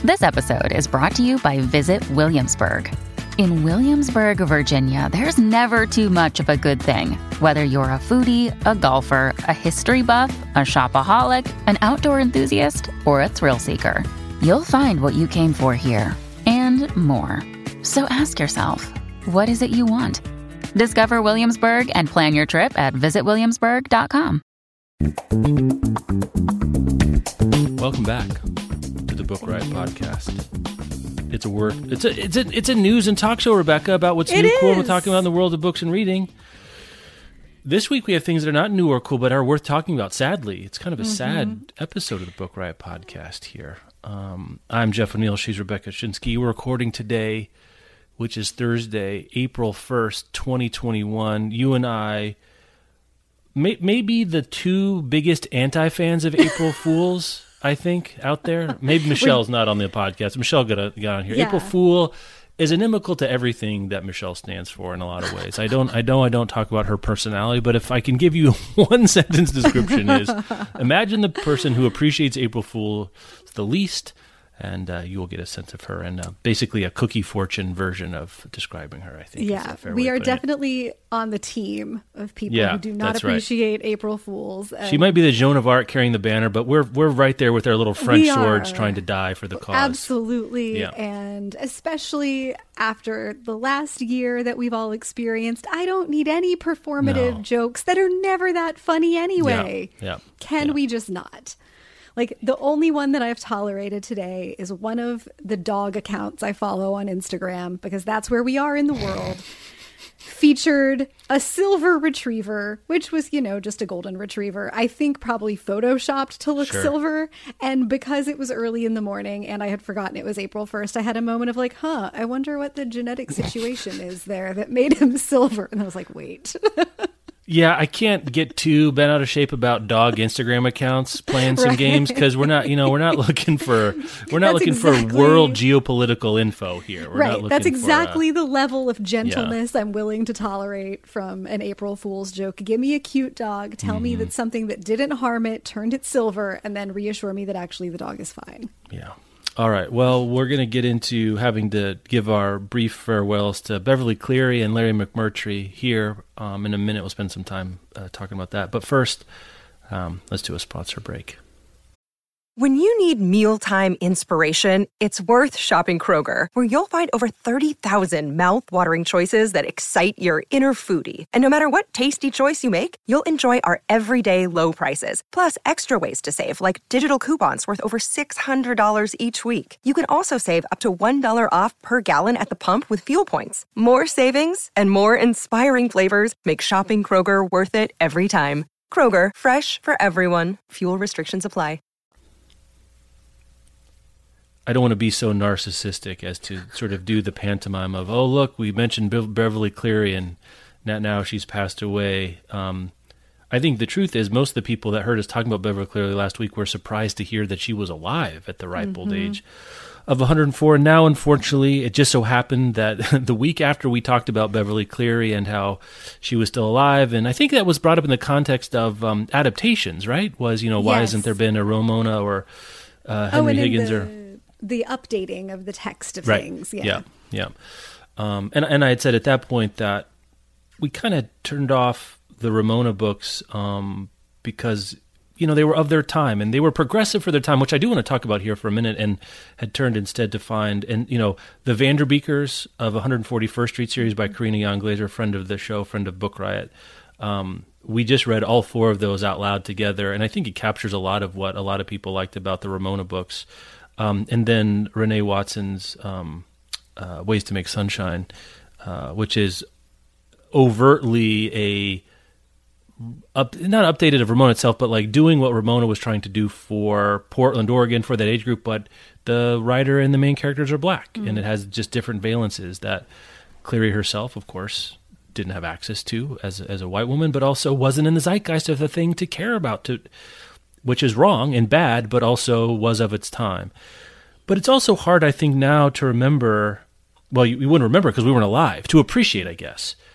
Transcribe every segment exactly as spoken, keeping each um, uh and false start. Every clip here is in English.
This episode is brought to you by Visit Williamsburg. In Williamsburg, Virginia, there's never too much of a good thing. Whether you're a foodie, a golfer, a history buff, a shopaholic, an outdoor enthusiast, or a thrill seeker, you'll find what you came for here and more. So ask yourself, what is it you want? Discover Williamsburg and plan your trip at visit williamsburg dot com. Welcome back to the Book Riot Podcast. It's a work. It's a it's a it's a news and talk show, Rebecca, about what's It new, cool, and is. we're talking about in the world of books and reading. This week we have things that are not new or cool, but are worth talking about. Sadly, it's kind of a Mm-hmm. sad episode of the Book Riot Podcast here. Um, I'm Jeff O'Neill. She's Rebecca Shinsky. We're recording today, which is Thursday, April first, twenty twenty-one. You and I may, may be the two biggest anti-fans of April Fools, I think, out there. Maybe Michelle's not on the podcast. Michelle got, got on here. Yeah. April Fool is inimical to everything that Michelle stands for in a lot of ways. I don't I know I don't talk about her personality, but if I can give you one sentence description is, imagine the person who appreciates April Fool the least, and uh, you will get a sense of her, and uh, basically a Cookie Fortune version of describing her, I think. is Yeah, a fair we way of are putting it. definitely on the team of people Yeah, who do not that's right. appreciate April Fools. She and might be the Joan of Arc carrying the banner, but we're we're right there with our little French We swords are. trying to die for the cause. Absolutely. Yeah. And especially after the last year that we've all experienced, I don't need any performative No. jokes that are never that funny anyway. Yeah, yeah, Can yeah. we just not? Like, the only one that I've tolerated today is one of the dog accounts I follow on Instagram, because that's where we are in the world, featured a silver retriever, which was, you know, just a golden retriever. I think probably photoshopped to look Sure. silver. And because it was early in the morning and I had forgotten it was April first, I had a moment of like, huh, I wonder what the genetic situation is there that made him silver. And I was like, wait. Yeah, I can't get too bent out of shape about dog Instagram accounts playing some Right. games, because we're not, you know, we're not looking for we're not That's looking exactly- for world geopolitical info here. We're not Right. looking That's for, uh, exactly the level of gentleness I'm willing to tolerate from an April Fool's joke. Give me a cute dog. Tell me Mm-hmm. that something that didn't harm it turned it silver, and then reassure me that actually the dog is fine. Yeah. All right. Well, we're going to get into having to give our brief farewells to Beverly Cleary and Larry McMurtry here. Um, in a minute, we'll spend some time uh, talking about that. But first, um, let's do a sponsor break. When you need mealtime inspiration, it's worth shopping Kroger, where you'll find over thirty thousand mouth-watering choices that excite your inner foodie. And no matter what tasty choice you make, you'll enjoy our everyday low prices, plus extra ways to save, like digital coupons worth over six hundred dollars each week. You can also save up to one dollar off per gallon at the pump with fuel points. More savings and more inspiring flavors make shopping Kroger worth it every time. Kroger, fresh for everyone. Fuel restrictions apply. I don't want to be so narcissistic as to sort of do the pantomime of, oh, look, we mentioned Be- Beverly Cleary and now, now she's passed away. Um, I think the truth is most of the people that heard us talking about Beverly Cleary last week were surprised to hear that she was alive at the ripe old age of one hundred four. And now, unfortunately, it just so happened that the week after we talked about Beverly Cleary and how she was still alive, and I think that was brought up in the context of um, adaptations, right? Was, you know, why Yes. hasn't there been a Ramona or uh, Henry oh, and Higgins in or... the, the updating of the text of Right. things. Yeah. Yeah. Yeah. Um, and and I had said at that point that we kind of turned off the Ramona books um, because, you know, they were of their time and they were progressive for their time, which I do want to talk about here for a minute, and had turned instead to find, and, you know, the Vanderbeekers of one forty-first Street series by Karina Young Glazer, friend of the show, friend of Book Riot. Um, we just read all four of those out loud together, and I think it captures a lot of what a lot of people liked about the Ramona books. Um, and then Renee Watson's um, uh, Ways to Make Sunshine, uh, which is overtly a up, not updated of Ramona itself, but like doing what Ramona was trying to do for Portland, Oregon, for that age group. But the writer and the main characters are black, mm. and it has just different valences that Cleary herself, of course, didn't have access to as as a white woman, but also wasn't in the zeitgeist of the thing to care about, to which is wrong and bad, but also was of its time. But it's also hard, I think, now to remember, well, you, you wouldn't remember because we weren't alive, to appreciate, I guess,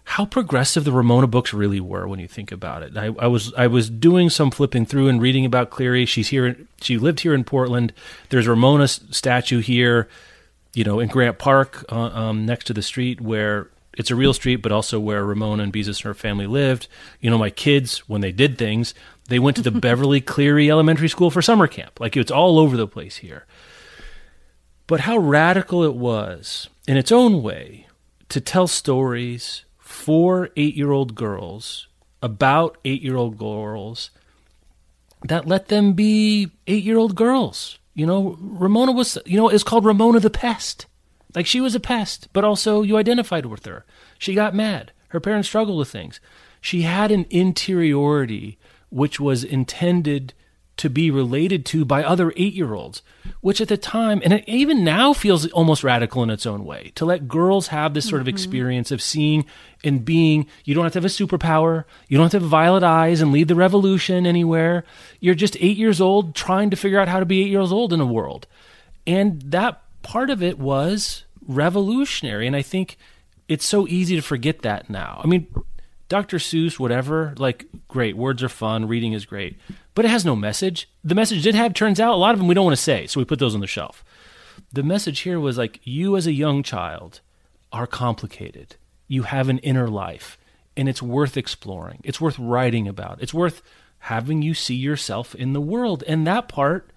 how progressive the Ramona books really were when you think about it. I, I was I was doing some flipping through and reading about Cleary. She's here. She lived here in Portland. There's a Ramona statue here, you know, in Grant Park, uh, um, next to the street where it's a real street, but also where Ramona and Beezus and her family lived. You know, my kids, when they did things, they went to the Beverly Cleary Elementary School for summer camp. Like, it's all over the place here. But how radical it was, in its own way, to tell stories for eight-year-old girls about eight-year-old girls that let them be eight-year-old girls. You know, Ramona was, you know, it's called Ramona the Pest. Like, she was a pest, but also you identified with her. She got mad. Her parents struggled with things. She had an interiority which was intended to be related to by other eight-year-olds, which at the time, and it even now feels almost radical in its own way, to let girls have this sort of experience of seeing and being. You don't have to have a superpower. You don't have to have violet eyes and lead the revolution anywhere. You're just eight years old trying to figure out how to be eight years old in a world. And that part of it was revolutionary, and I think it's so easy to forget that now. I mean, Doctor Seuss, whatever, like, great, words are fun, reading is great, but it has no message. The message did have, turns out, a lot of them we don't want to say, so we put those on the shelf. The message here was like, you as a young child are complicated. You have an inner life, and it's worth exploring. It's worth writing about. It's worth having you see yourself in the world, and that part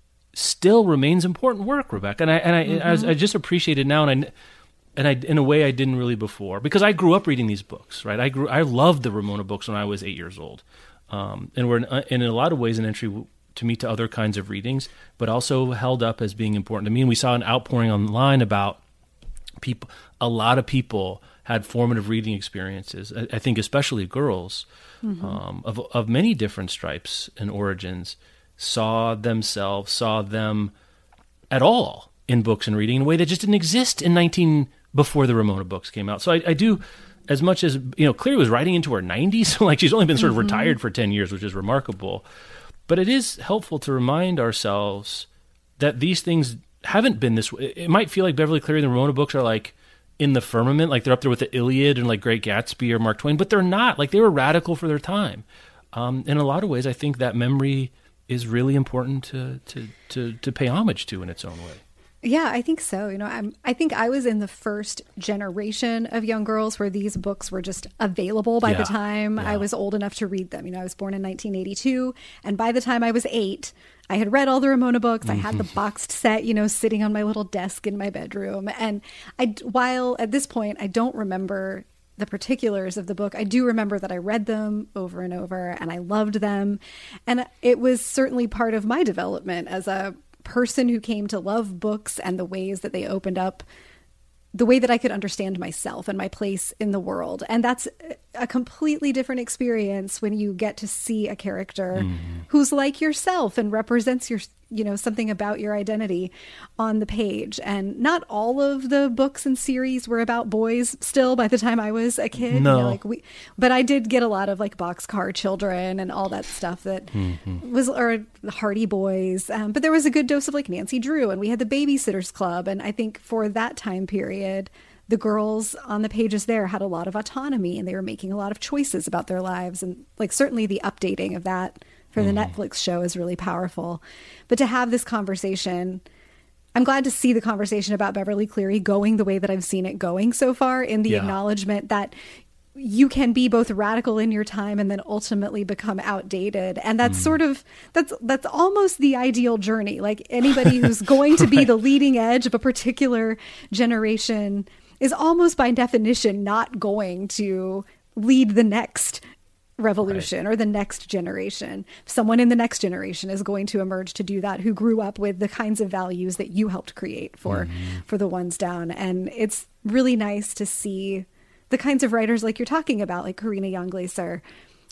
still remains important work, Rebecca. And I and I, mm-hmm. I, I just appreciate it now, and I and I in a way I didn't really before, because I grew up reading these books, right? I grew I loved the Ramona books when I was eight years old, um, and were in, in a lot of ways an entry to me to other kinds of readings, but also held up as being important to me. And we saw an outpouring online about people. A lot of people had formative reading experiences. I, I think especially girls mm-hmm. um, of of many different stripes and origins saw themselves, saw them at all in books and reading in a way that just didn't exist in nineteen before the Ramona books came out. So I, I do, as much as, you know, Cleary was writing into her nineties, so like she's only been sort of mm-hmm. retired for ten years, which is remarkable. But it is helpful to remind ourselves that these things haven't been this way. It might feel like Beverly Cleary and the Ramona books are like in the firmament, like they're up there with the Iliad and like Great Gatsby or Mark Twain, but they're not. Like, they were radical for their time. Um, in a lot of ways, I think that memory is really important to, to, to, to pay homage to in its own way. Yeah, I think so. You know, I'm, I think I was in the first generation of young girls where these books were just available by yeah, the time yeah. I was old enough to read them. You know, I was born in nineteen eighty-two, and by the time I was eight, I had read all the Ramona books. I had the boxed set, you know, sitting on my little desk in my bedroom. And I, while at this point, I don't remember the particulars of the book, I do remember that I read them over and over and I loved them. And it was certainly part of my development as a person who came to love books and the ways that they opened up the way that I could understand myself and my place in the world. And that's a completely different experience when you get to see a character mm. who's like yourself and represents your, you know, something about your identity on the page. And not all of the books and series were about boys still by the time I was a kid. No. You know, like we, but I did get a lot of like Boxcar Children and all that stuff that mm-hmm. was, or the Hardy Boys. Um, but there was a good dose of like Nancy Drew, and we had the Babysitters Club. And I think for that time period, the girls on the pages there had a lot of autonomy, and they were making a lot of choices about their lives. And like certainly the updating of that for the mm. Netflix show is really powerful. But to have this conversation, I'm glad to see the conversation about Beverly Cleary going the way that I've seen it going so far, in the yeah. acknowledgement that you can be both radical in your time and then ultimately become outdated. And that's mm. sort of, that's, that's almost the ideal journey. Like anybody who's going to be right. the leading edge of a particular generation is almost by definition not going to lead the next revolution right. or the next generation. Someone in the next generation is going to emerge to do that, who grew up with the kinds of values that you helped create for, mm-hmm. for the ones down. And it's really nice to see the kinds of writers like you're talking about, like Karina Young Glaser,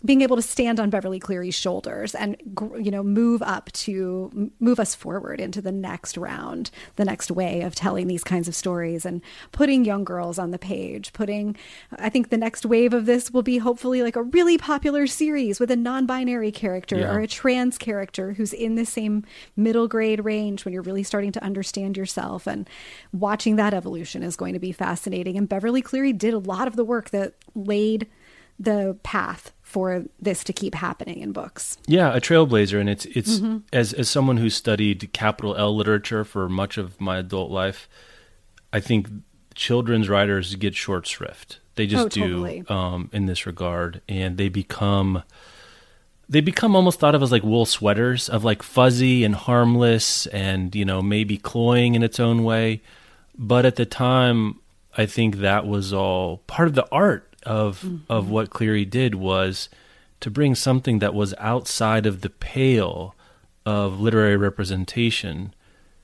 being able to stand on Beverly Cleary's shoulders and, you know, move up to move us forward into the next round, the next way of telling these kinds of stories and putting young girls on the page, putting, I think the next wave of this will be hopefully like a really popular series with a non-binary character Yeah. or a trans character who's in the same middle grade range when you're really starting to understand yourself, and watching that evolution is going to be fascinating. And Beverly Cleary did a lot of the work that laid the path for this to keep happening in books. Yeah, a trailblazer. And it's, it's Mm-hmm. as, as someone who studied capital L literature for much of my adult life, I think children's writers get short shrift. They just Oh, totally. do um, in this regard. And they become, they become almost thought of as like wool sweaters, of like fuzzy and harmless and, you know, maybe cloying in its own way. But at the time, I think that was all part of the art of mm-hmm. of what Cleary did, was to bring something that was outside of the pale of literary representation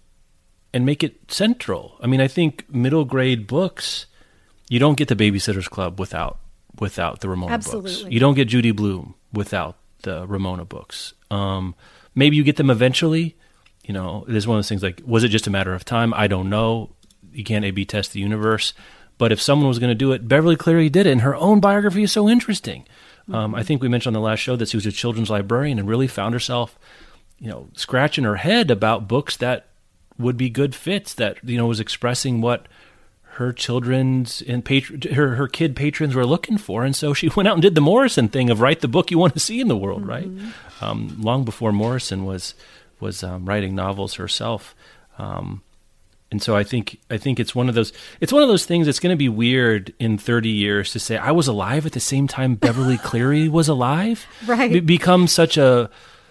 and make it central. I mean, I think middle grade books, you don't get the Babysitter's Club without without the Ramona Absolutely. books. You don't get Judy Blume without the Ramona books. Um, maybe you get them eventually. You know, it is one of those things like, was it just a matter of time? I don't know. You can't A B test the universe. But if someone was going to do it, Beverly Cleary did it, and her own biography is so interesting. Mm-hmm. Um, I think we mentioned on the last show that she was a children's librarian and really found herself, you know, scratching her head about books that would be good fits, that, you know, was expressing what her children's and patron, her her kid patrons were looking for. And so she went out and did the Morrison thing of write the book you want to see in the world, mm-hmm. right? Um, long before Morrison was was um, writing novels herself. Um, And so I think I think it's one of those it's one of those things that's going to be weird in thirty years to say I was alive at the same time Beverly Cleary was alive. Right. It becomes such a,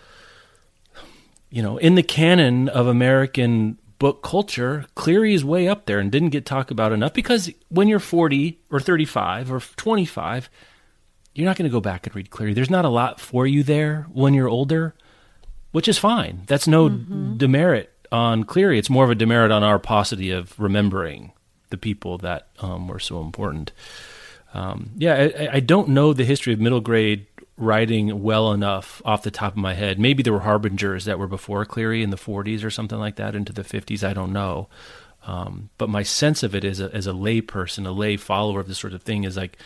you know, in the canon of American book culture, Cleary is way up there and didn't get talked about enough, because when you're forty or thirty-five or twenty-five, you're not going to go back and read Cleary. There's not a lot for you there when you're older, which is fine. That's no mm-hmm. demerit on Cleary. It's more of a demerit on our paucity of remembering the people that um, were so important. Um, yeah, I, I don't know the history of middle grade writing well enough off the top of my head. Maybe there were harbingers that were before Cleary in the forties or something like that into the fifties. I don't know. Um, but my sense of it as a, as a lay person, a lay follower of this sort of thing, is like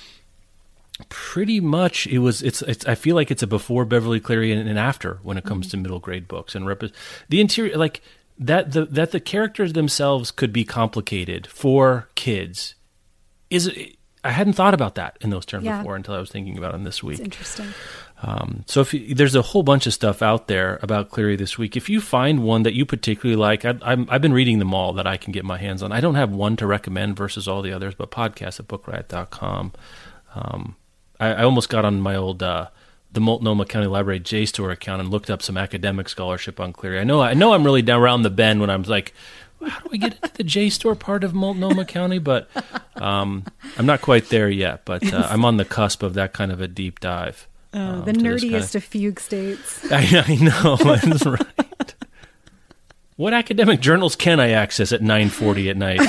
pretty much it was. It's. It's. I feel like it's a before Beverly Cleary and, and after when it comes mm-hmm. to middle grade books and rep- the interior, like that. The that the characters themselves could be complicated for kids. Is I hadn't thought about that in those terms yeah. before until I was thinking about them this week. It's interesting. Um, so if you, there's a whole bunch of stuff out there about Cleary this week. If you find one that you particularly like, I, I'm, I've been reading them all that I can get my hands on. I don't have one to recommend versus all the others, but podcast at book riot dot com. Um, I, I almost got on my old uh, the Multnomah County Library JSTOR account and looked up some academic scholarship on Cleary. I know I know I'm really down around the bend when I'm like, how do we get into the JSTOR part of Multnomah County? But um, I'm not quite there yet. But uh, I'm on the cusp of that kind of a deep dive. Oh, um, the nerdiest kind of, of fugue states. I, I know, that's right. What academic journals can I access at nine forty at night?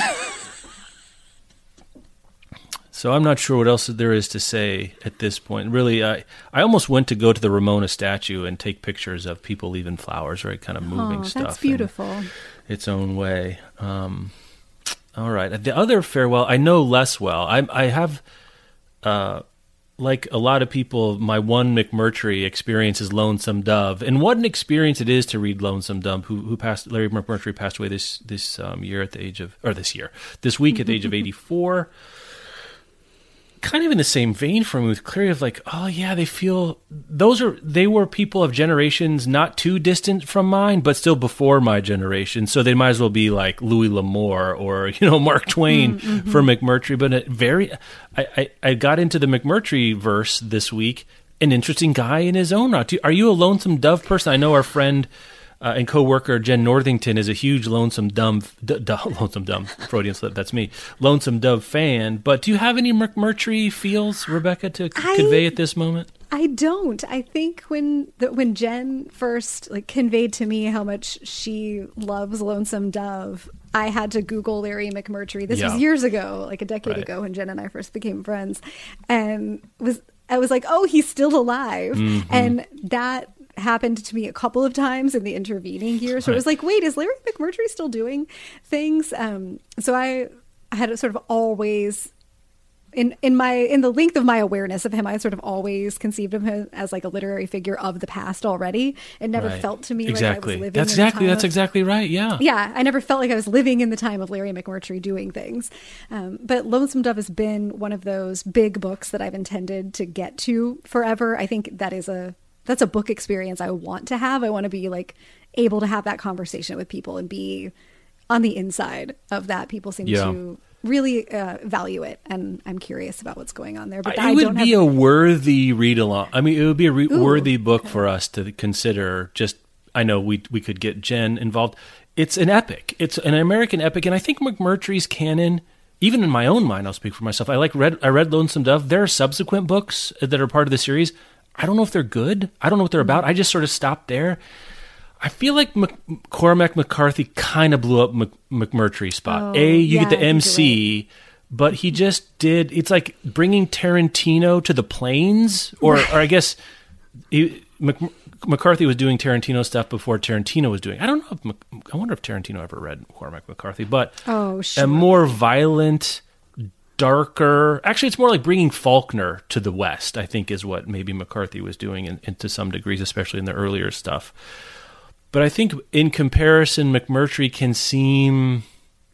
So I'm not sure what else there is to say at this point. Really, I I almost went to go to the Ramona statue and take pictures of people leaving flowers, right? Kind of moving oh, stuff. That's beautiful. Its own way. Um, all right. The other farewell, I know less well. I I have, uh, like a lot of people, my one McMurtry experience is Lonesome Dove, and what an experience it is to read Lonesome Dove. Who who passed? Larry McMurtry passed away this this um, year at the age of, or this year, this week at the age of eighty-four. Kind of in the same vein for me with Cleary of like, oh yeah, they feel those are they were people of generations not too distant from mine, but still before my generation. So they might as well be like Louis L'Amour or you know Mark Twain mm-hmm. for McMurtry. But it very, I, I I got into the McMurtry verse this week. An interesting guy in his own right. Are you a Lonesome Dove person? I know our friend Uh, and co-worker Jen Northington is a huge Lonesome Dove, d- d- Lonesome Dove, Freudian slip, that's me, Lonesome Dove fan. But do you have any McMurtry feels, Rebecca, to I, convey at this moment? I don't. I think when the, when Jen first like conveyed to me how much she loves Lonesome Dove, I had to Google Larry McMurtry. This yeah. was years ago, like a decade right. ago when Jen and I first became friends, and was. I was like, oh, he's still alive. Mm-hmm. And that happened to me a couple of times in the intervening years. So Right. it was like, wait, is Larry McMurtry still doing things? Um, so I, I had sort of always, in in my in the length of my awareness of him, I sort of always conceived of him as like a literary figure of the past already. It never Right. felt to me exactly. like I was living. That's in the exactly. time That's of, exactly right. Yeah. Yeah, I never felt like I was living in the time of Larry McMurtry doing things. Um, but Lonesome Dove has been one of those big books that I've intended to get to forever. I think that is a that's a book experience I want to have. I want to be like able to have that conversation with people and be on the inside of that. People seem Yeah. to really uh, value it, and I'm curious about what's going on there. But It I would don't be have a worthy read along. I mean, it would be a re- Ooh, worthy book for us to consider. Just, I know we we could get Jen involved. It's an epic. It's an American epic, and I think McMurtry's canon. Even in my own mind, I'll speak for myself. I like read. I read Lonesome Dove. There are subsequent books that are part of the series. I don't know if they're good. I don't know what they're about. I just sort of stopped there. I feel like Mc, Cormac McCarthy kind of blew up Mc, McMurtry's spot. Oh, A, you yeah, get the I think M you're C, but he just did. It's like bringing Tarantino to the plains, or, or I guess he, Mc, McCarthy was doing Tarantino stuff before Tarantino was doing. I don't know. If Mc, I wonder if Tarantino ever read Cormac McCarthy, but Oh, sure. a more violent, darker. Actually, it's more like bringing Faulkner to the West. I think is what maybe McCarthy was doing, in, in to some degrees, especially in the earlier stuff. But I think in comparison, McMurtry can seem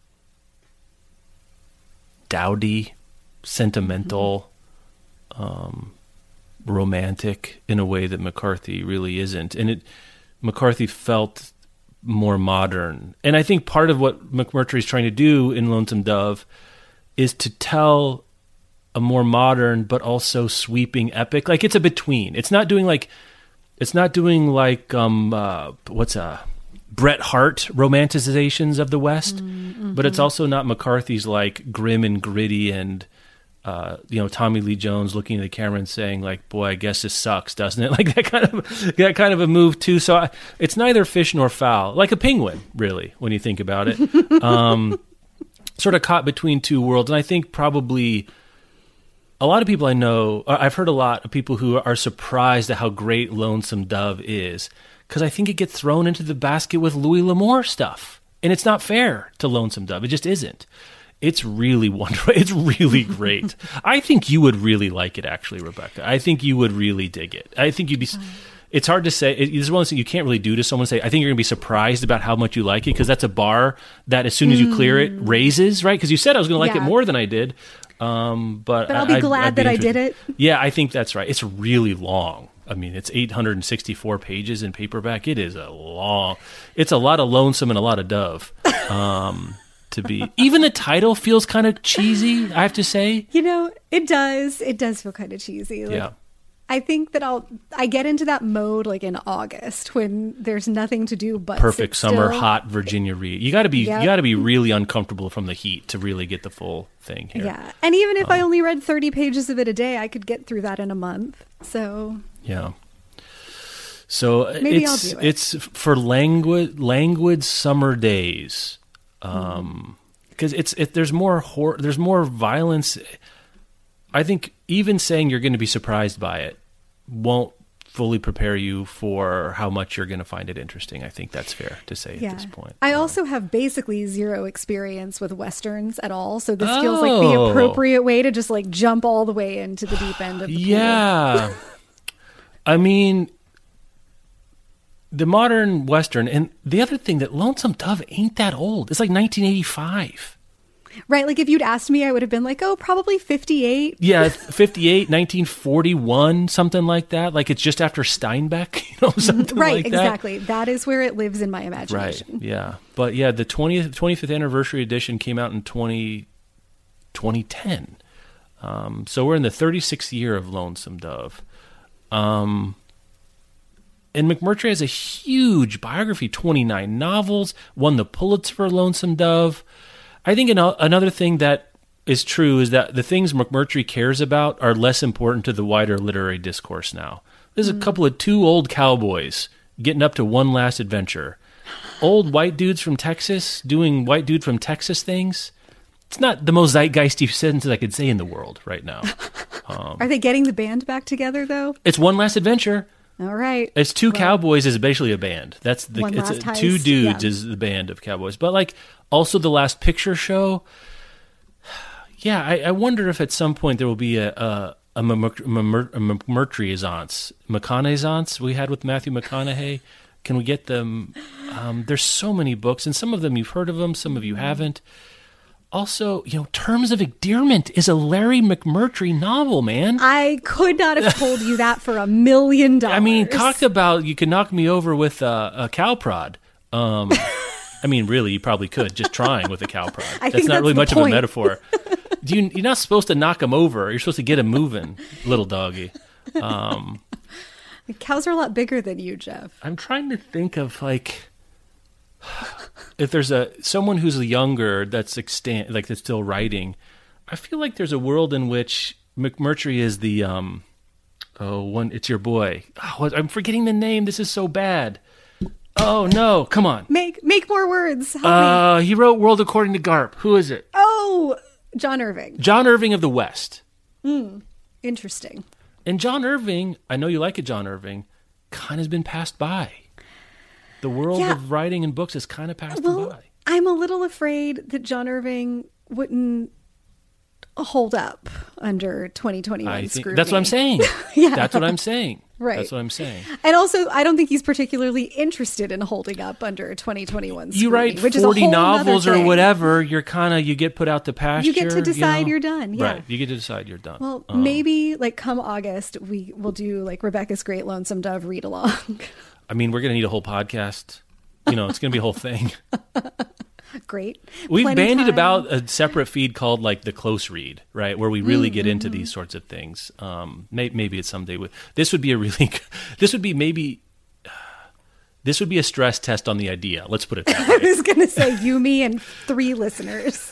dowdy, sentimental, um, romantic in a way that McCarthy really isn't. And it McCarthy felt more modern. And I think part of what McMurtry is trying to do in Lonesome Dove is to tell a more modern but also sweeping epic. Like it's a between. It's not doing like It's not doing like um uh, what's a Bret Hart romanticizations of the West, mm-hmm. but it's also not McCarthy's like grim and gritty and uh, you know Tommy Lee Jones looking at the camera and saying like, "Boy, I guess this sucks, doesn't it?" Like that kind of that kind of a move too. So I, it's neither fish nor fowl, like a penguin, really, when you think about it. um, sort of caught between two worlds, and I think probably. A lot of people I know, I've heard a lot of people who are surprised at how great Lonesome Dove is, because I think it gets thrown into the basket with Louis L'Amour stuff. And it's not fair to Lonesome Dove. It just isn't. It's really wonderful. It's really great. I think you would really like it, actually, Rebecca. I think you would really dig it. I think you'd be... It's hard to say. It, this is one thing you can't really do to someone. Say, I think you're going to be surprised about how much you like it, because that's a bar that as soon as you clear it, raises, right? Because you said I was going to like Yeah. it more than I did. Um, but But I'll be I, glad I'd be that I did interested. it. Yeah, I think that's right. It's really long. I mean, it's eight hundred sixty-four pages in paperback. It is a long. It's a lot of lonesome and a lot of dove. Um, to be even the title feels kind of cheesy. I have to say. You know, it does. It does feel kind of cheesy. Like, Yeah. I think that I'll I get into that mode like in August when there's nothing to do but Perfect sit summer, still. hot Virginia read. You got to be Yep. you got to be really uncomfortable from the heat to really get the full thing here. Yeah, and even if Um, I only read thirty pages of it a day, I could get through that in a month. So Yeah. So Maybe it's I'll do it. it's for languid languid summer days, um, because it's it, there's more hor- there's more violence. I think even saying you're going to be surprised by it won't fully prepare you for how much you're going to find it interesting. I think that's fair to say yeah, at this point. I Um, also have basically zero experience with westerns at all. So this feels like the Oh. appropriate way to just like jump all the way into the deep end of the pool. Yeah. I mean, the modern Western, and the other thing that Lonesome Dove ain't that old. It's like nineteen eighty-five. Right, like if you'd asked me, I would have been like, oh, probably fifty-eight. Yeah, fifty-eight, nineteen forty-one, something like that. Like it's just after Steinbeck, you know, something Right, like that. exactly. That is where it lives in my Right, imagination. yeah. But yeah, the twentieth, twenty-fifth anniversary edition came out in twenty, twenty ten. Um, so we're in the thirty-sixth year of Lonesome Dove. Um, and McMurtry has a huge biography, twenty-nine novels, won the Pulitzer for Lonesome Dove. I think an- another thing that is true is that the things McMurtry cares about are less important to the wider literary discourse now. There's a couple of two old cowboys getting up to one last adventure. Old white dudes from Texas doing white dude from Texas things. It's not the most zeitgeisty sentence I could say in the world right now. Um, Are they getting the band back together though? it's One Last Adventure. All right. It's two Well, cowboys is basically a band. That's the One it's Last a, two Heist, dudes yeah. is the band of cowboys. But like also the Last Picture Show. Yeah, I, I wonder if at some point there will be a a, a, McMurtryisance, McConaugheyance we had with Matthew McConaughey. Can we get them? Um, there's so many books, and some of them you've heard of them, some of you haven't. Also, you know, Terms of Endearment is a Larry McMurtry novel, man. I could not have told you that for a million dollars. I mean, talked about you could knock me over with a, a cow prod. Um, I mean, really, you probably could just trying with a cow prod. I That's think not that's really the much of a point. metaphor. Do you, you're not supposed to knock him over. You're supposed to get him moving, little doggy. Um, Cows are a lot bigger than you, Jeff. I'm trying to think of like if there's a someone who's younger that's extant like that's still writing. I feel like there's a world in which McMurtry is the um oh one. It's your boy. Oh, I'm forgetting the name. This is so bad. Oh no! Come on. Make make more words. Help me. Uh, he wrote World According to Garp. Who is it? Oh, John Irving. John Irving of the West. Interesting. And John Irving, I know you like it, John Irving, kind of has been passed by. The world Yeah. of writing and books has kind of passed him Well, by. I'm a little afraid that John Irving wouldn't hold up under twenty twenty-one I think scrutiny. that's what I'm saying. Yeah. That's what I'm saying. Right. That's what I'm saying. And also, I don't think he's particularly interested in holding up under twenty twenty-one scrutiny. You write which is a forty whole nother novels or thing. whatever, you're kind of, you get put out to pasture. You get to decide know? you're done, yeah. Right. You get to decide you're done. Well, Um, maybe like come August, we will do like Rebecca's Great Lonesome Dove read along. I mean, we're going to need a whole podcast. You know, it's going to be a whole thing. Great. We've Plenty bandied time. about a separate feed called like the close read, right? Where we really get Mm-hmm. into these sorts of things. Um, may, maybe it's someday. With, this would be a really, this would be maybe, this would be a stress test on the idea. Let's put it that I way. was going to say you, me, and three listeners.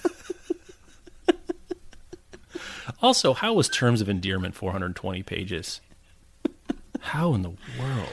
Also, how was Terms of Endearment four hundred twenty pages? How in the world?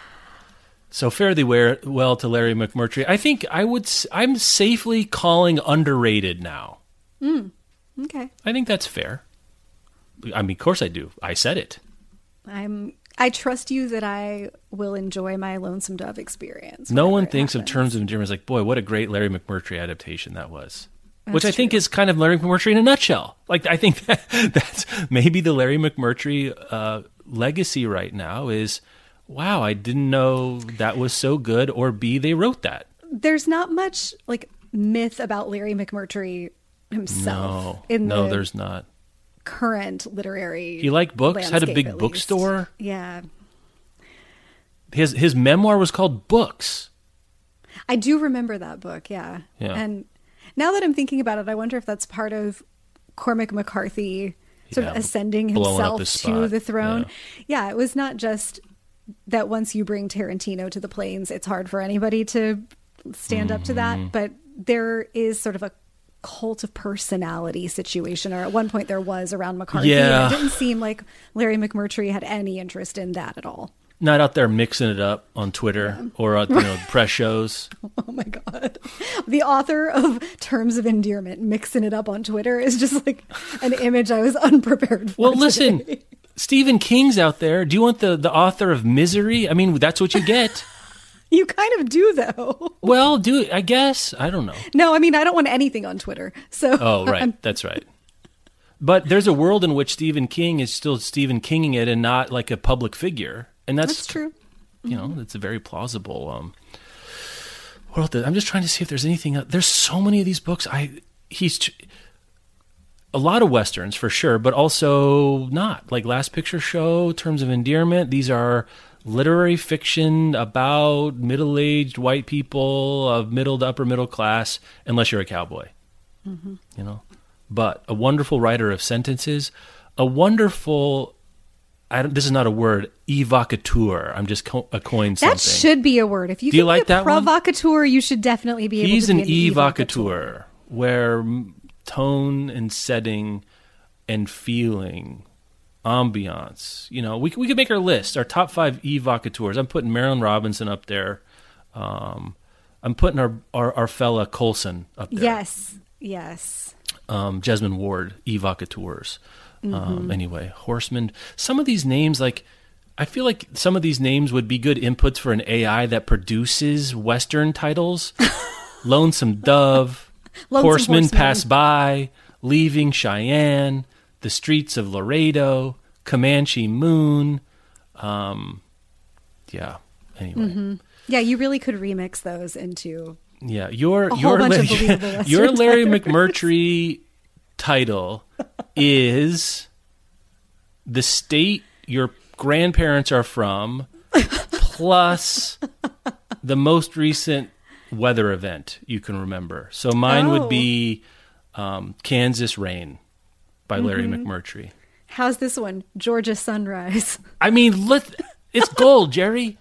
So fare thee wear- well to Larry McMurtry. I think I would. s- I'm safely calling underrated now. Okay. I think that's fair. I mean, of course I do. I said it. I'm I trust you that I will enjoy my Lonesome Dove experience. No whenever one it thinks of happens. Terms of Endearment as like, boy, what a great Larry McMurtry adaptation that was. Which That's I think true. is kind of Larry McMurtry in a nutshell. Like, I think that, that's maybe the Larry McMurtry uh, legacy right now is, wow, I didn't know that was so good, or B, they wrote that. There's not much like myth about Larry McMurtry himself No, in no, the there's not. current literary. He liked books, had a landscape, big at least. bookstore. Yeah. His his memoir was called Books. I do remember that book, yeah. Yeah. And now that I'm thinking about it, I wonder if that's part of Cormac McCarthy sort Yeah, of ascending blowing up himself his to spot. the throne. Yeah. Yeah. It was not just that once you bring Tarantino to the plains, it's hard for anybody to stand up to Mm-hmm. that. But there is sort of a cult of personality situation, or at one point there was around McCarthy. Yeah. And it didn't seem like Larry McMurtry had any interest in that at all. Not out there mixing it up on Twitter or uh, you know press shows. Oh my God. The author of Terms of Endearment mixing it up on Twitter is just like an image I was unprepared for. Well, listen, today. Stephen King's out there. Do you want the, the author of Misery? I mean, that's what you get. You kind of do, though. Well, do I guess. I don't know. No, I mean, I don't want anything on Twitter. So Oh, right. I'm- That's right. But there's a world in which Stephen King is still Stephen Kinging it and not like a public figure. And that's, that's true. You know, it's a very plausible um, world. That, I'm just trying to see if there's anything else. There's so many of these books. I He's... tr- a lot of Westerns for sure, but also not. Like Last Picture Show, Terms of Endearment. These are literary fiction about middle-aged white people of middle to upper middle class, unless you're a cowboy. Mm-hmm. You know? But a wonderful writer of sentences, a wonderful, I don't, this is not a word, evocateur. I'm just co- a coined something. That should be a word. If you Do you can like be a that one? provocateur, you should definitely be able He's to an be an evocateur, where m- tone and setting and feeling, ambiance. You know, we we could make our list, our top five evocateurs. I'm putting Marilyn Robinson up there. Um, I'm putting our, our our fella Colson up there. Yes, yes. Um, Jesmond Ward, evocateurs. Mm-hmm. Um, anyway, Horseman. Some of these names, like, I feel like some of these names would be good inputs for an A I that produces Western titles. Lonesome Dove, Lonesome Horseman, Horseman Pass By, Leaving Cheyenne, The Streets of Laredo, Comanche Moon. Um, yeah, anyway. Mm-hmm. Yeah, you really could remix those into Yeah, your a your whole bunch La- of believable Western your Larry titles. McMurtry title is the state your grandparents are from, plus the most recent weather event you can remember. So mine Oh. would be um, Kansas Rain by Larry McMurtry. How's this one? Georgia Sunrise. I mean, let it's gold, Jerry.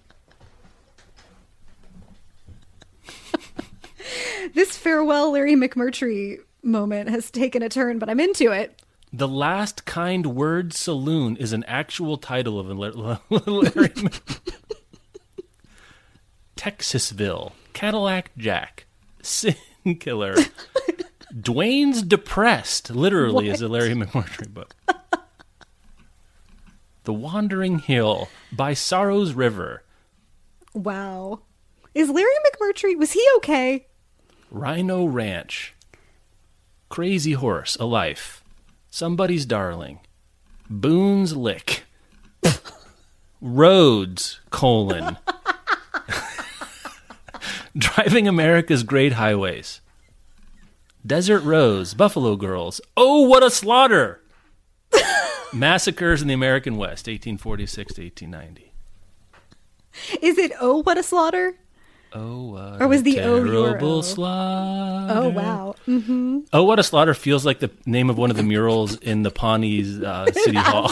This farewell Larry McMurtry moment has taken a turn, but I'm into it. The Last Kind Word Saloon is an actual title of a La- La- Larry Mc- Texasville, Cadillac Jack, Sin Killer, Dwayne's Depressed, literally is a Larry McMurtry book. The Wandering Hill by Sorrows River, Wow. Is Larry McMurtry, was he okay? Rhino Ranch, Crazy Horse, A Life, Somebody's Darling, Boone's Lick, Roads, colon, Driving America's Great Highways, Desert Rose, Buffalo Girls, Oh, What a Slaughter! Massacres in the American West, eighteen forty-six to eighteen ninety. Is it Oh, What a Slaughter? Oh, what Or was a the O your terrible O? slaughter. Oh, wow. Mm-hmm. Oh, What a Slaughter feels like the name of one of the murals in the Pawnees uh, City Hall.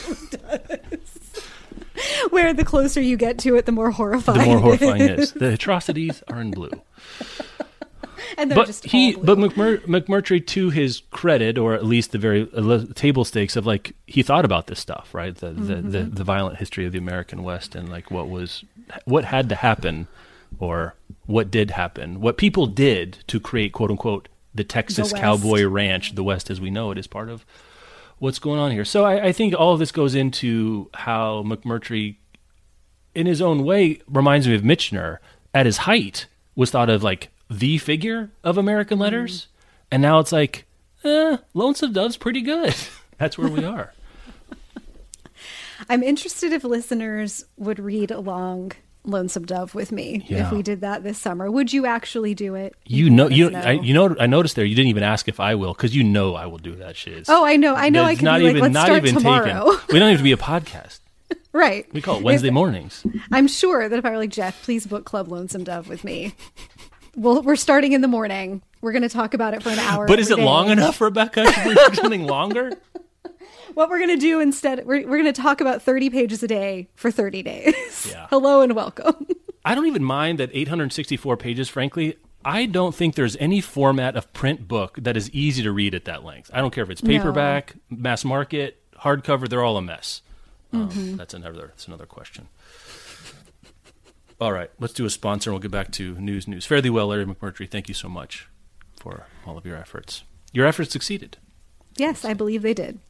Where the closer you get to it, the more horrifying The more it horrifying it is. is. The atrocities are in blue. And they're But just he, all but blue. McMur- McMurtry, to his credit, or at least the very uh, table stakes of like he thought about this stuff, right? The, the Mm-hmm. the the violent history of the American West and like what was what had to happen, or what did happen, what people did to create quote unquote the Texas The West. cowboy ranch, the West as we know it, is part of what's going on here. So I, I think all of this goes into how McMurtry, in his own way, reminds me of Michener. At his height, was thought of like the figure of American letters, and now it's like, eh, Lonesome Dove's pretty good. That's where we are. I'm interested if listeners would read along Lonesome Dove with me Yeah. if we did that this summer. Would you actually do it? You can know, let you us I, you know, I noticed there you didn't even ask if I will, because you know I will do that shit. Oh, I know. I know. I It's could not be like, even let's not start even tomorrow. taken. We don't have to be a podcast. Right. We call it Wednesday If- mornings. I'm sure that if I were like, Jeff, please book Club Lonesome Dove with me. Well, we're starting in the morning. We're going to talk about it for an hour. But is it every day. long enough, Rebecca? Should we do something longer? What we're going to do instead, we're, we're going to talk about thirty pages a day for thirty days. Yeah. Hello and welcome. I don't even mind that eight hundred sixty-four pages, frankly. I don't think there's any format of print book that is easy to read at that length. I don't care if it's paperback, mass market, hardcover, they're all a mess. Mm-hmm. Um, that's another that's another question. All right, let's do a sponsor and we'll get back to news news. Fare thee well, Larry McMurtry. Thank you so much for all of your efforts. Your efforts succeeded. Yes, I believe they did.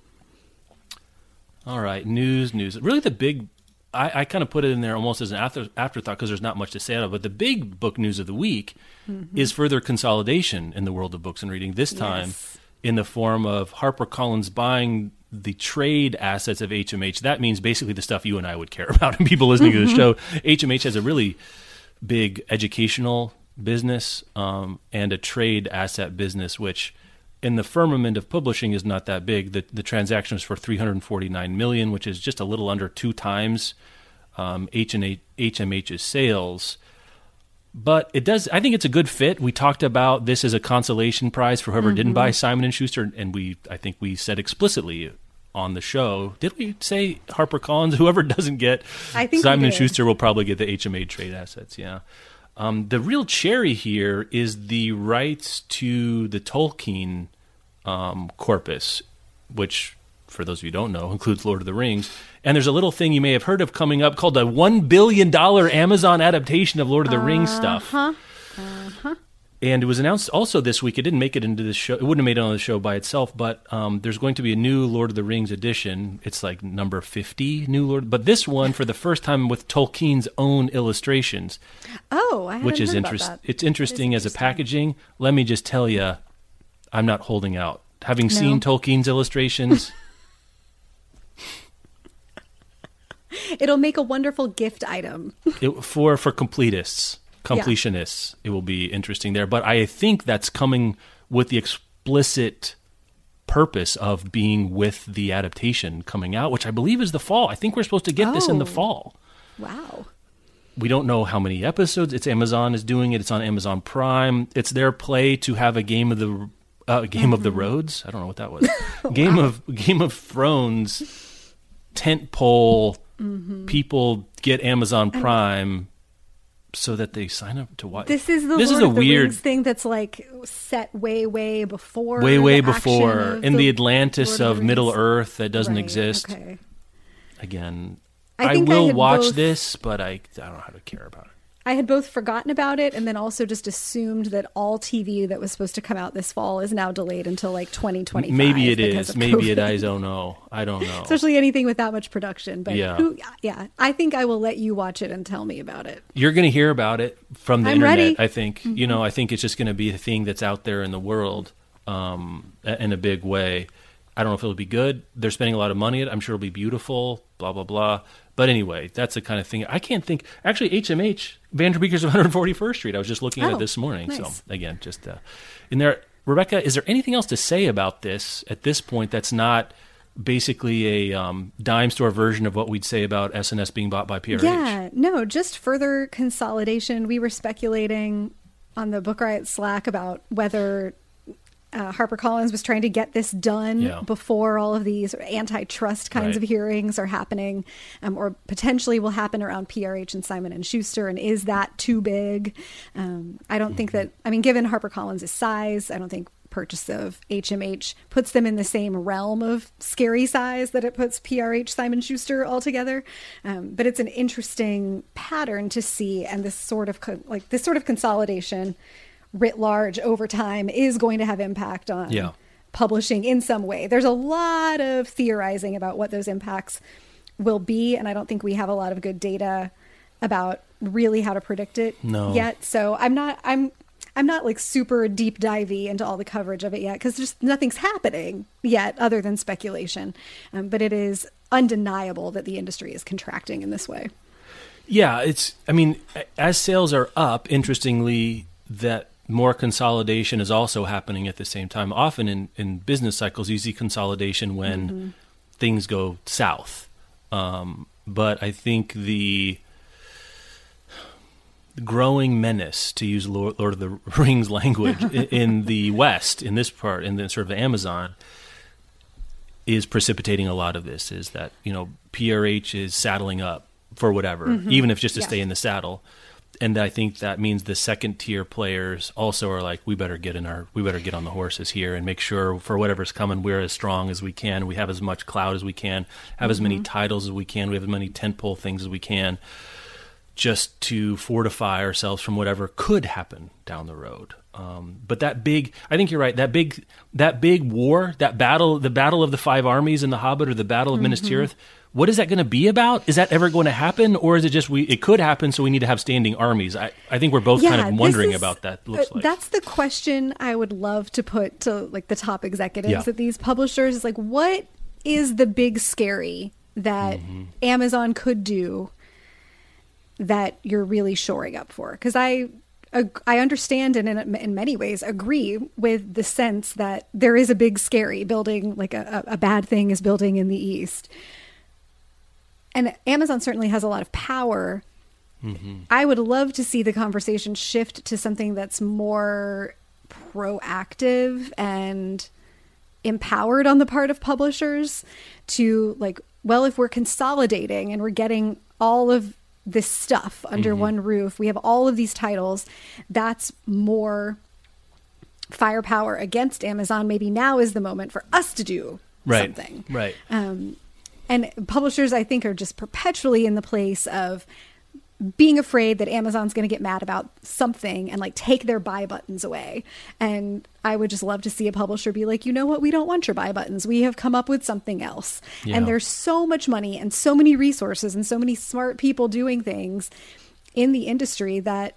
All right, news, news. Really the big, I, I kind of put it in there almost as an after, afterthought because there's not much to say about it, but the big book news of the week Mm-hmm. is further consolidation in the world of books and reading, this time Yes. in the form of HarperCollins buying the trade assets of H M H. That means basically the stuff you and I would care about and people listening to the show. H M H has a really big educational business um, and a trade asset business, which in the firmament of publishing is not that big. The, the transaction was for three hundred forty-nine million dollars, which is just a little under two times um, H and H, H M H's sales. But it does. I think it's a good fit. We talked about this as a consolation prize for whoever Mm-hmm. didn't buy Simon and Schuster, and we, I think, we said explicitly on the show. Did we say HarperCollins? Whoever doesn't get I think we Simon and did. Schuster will probably get the H M A trade assets. Yeah. Um, the real cherry here is the rights to the Tolkien um, corpus, which, for those of you who don't know, includes Lord of the Rings. And there's a little thing you may have heard of coming up called a one billion dollars Amazon adaptation of Lord of the Rings stuff. Uh-huh. Uh-huh. And it was announced also this week. It didn't make it into the show. It wouldn't have made it on the show by itself. But um, there's going to be a new Lord of the Rings edition. It's like number fifty, new Lord. But this one, for the first time, with Tolkien's own illustrations. Oh, I hadn't which is heard interest. about that. It's interesting, It is as a packaging. Let me just tell you, I'm not holding out. Having No. seen Tolkien's illustrations, It'll make a wonderful gift item. it, for for completists, completionists, it will be interesting there. But I think that's coming with the explicit purpose of being with the adaptation coming out, which I believe is the fall. I think we're supposed to get this in the Oh. fall. Wow. We don't know how many episodes. It's Amazon is doing it. It's on Amazon Prime. It's their play to have a Game of the uh, Game Mm-hmm. of the Roads. I don't know what that was. Game of Game of Thrones tentpole. Mm-hmm. People get Amazon Prime so that they sign up to watch. This is the this Lord is a of the weird, Rings thing that's like set way, way before. way way the action before of in the Atlantis Lord of, the Middle Rings. Earth that doesn't Right, exist. Okay. Again, I I, think I will had watch both- this, but I I don't know how to care about it. I had both forgotten about it and then also just assumed that all T V that was supposed to come out this fall is now delayed until like twenty twenty-five. Maybe it because is. of Maybe it COVID. is. I don't know. I don't know. Especially anything with that much production. But Yeah. who, yeah, I think I will let you watch it and tell me about it. You're going to hear about it from the I'm internet. ready. I think you know. I think it's just going to be a thing that's out there in the world um, in a big way. I don't know if it'll be good. They're spending a lot of money. I'm sure it'll be beautiful. Blah blah blah. But anyway, that's the kind of thing. I can't think. Actually, H M H, Vanderbeekers of one forty-first Street. I was just looking at Oh, it this morning. nice. So again, just uh, in there. Rebecca, is there anything else to say about this at this point that's not basically a um, dime store version of what we'd say about S N S being bought by P R H? Yeah, no, just further consolidation. We were speculating on the Book Riot Slack about whether uh, HarperCollins was trying to get this done Yeah. before all of these antitrust kinds Right. of hearings are happening, um, or potentially will happen around P R H and Simon and Schuster. And is that too big? Um, I don't think that. I mean, given HarperCollins' size, I don't think purchase of H M H puts them in the same realm of scary size that it puts P R H, Simon Schuster altogether. Um, but it's an interesting pattern to see, and this sort of co- like this sort of consolidation writ large over time is going to have impact on Yeah. publishing in some way. There's a lot of theorizing about what those impacts will be, and I don't think we have a lot of good data about really how to predict it No. yet. So I'm not I'm I'm not like super deep divey into all the coverage of it yet, because just nothing's happening yet other than speculation. Um, but it is undeniable that the industry is contracting in this way. Yeah, it's. I mean, as sales are up, interestingly, that more consolidation is also happening at the same time. Often in, in business cycles, you see consolidation when Mm-hmm. things go south. Um, but I think the growing menace, to use Lord, Lord of the Rings language, in, in the West, in this part, in the sort of the Amazon, is precipitating a lot of this. Is that, you know, P R H is saddling up for whatever, even if just to Yeah. stay in the saddle. And I think that means the second tier players also are like, we better get in our, we better get on the horses here and make sure for whatever's coming, we're as strong as we can. We have as much clout as we can, have as many titles as we can. We have as many tentpole things as we can, just to fortify ourselves from whatever could happen down the road. Um, but that big, I think you're right. That big, that big war, that battle, the battle of the five armies in The Hobbit, or the battle of Minas Tirith. What is that going to be about? Is that ever going to happen, or is it just we? It could happen, so we need to have standing armies. I, I think we're both kind of this wondering is- about that. Looks uh, like that's the question I would love to put to like the top executives Yeah. at these publishers. Is like, what is the big scary that Mm-hmm. Amazon could do that you're really shoring up for? Because I ag- I understand and in in many ways agree with the sense that there is a big scary building, like a, a a bad thing is building in the East. And Amazon certainly has a lot of power. I would love to see the conversation shift to something that's more proactive and empowered on the part of publishers to like, well, if we're consolidating and we're getting all of this stuff under one roof, we have all of these titles, that's more firepower against Amazon. Maybe now is the moment for us to do right, something. right. Um, and publishers, I think, are just perpetually in the place of being afraid that Amazon's going to get mad about something and like take their buy buttons away. And I would just love to see a publisher be like, you know what, we don't want your buy buttons. We have come up with something else. Yeah. And there's so much money and so many resources and so many smart people doing things in the industry that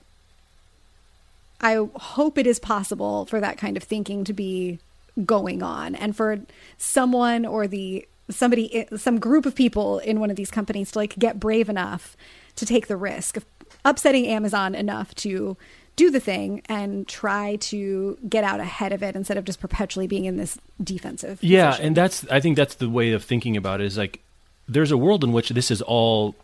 I hope it is possible for that kind of thinking to be going on, and for someone or the somebody, some group of people in one of these companies to like get brave enough to take the risk of upsetting Amazon enough to do the thing and try to get out ahead of it instead of just perpetually being in this defensive yeah position. And that's I think that's the way of thinking about it, is like there's a world in which this is all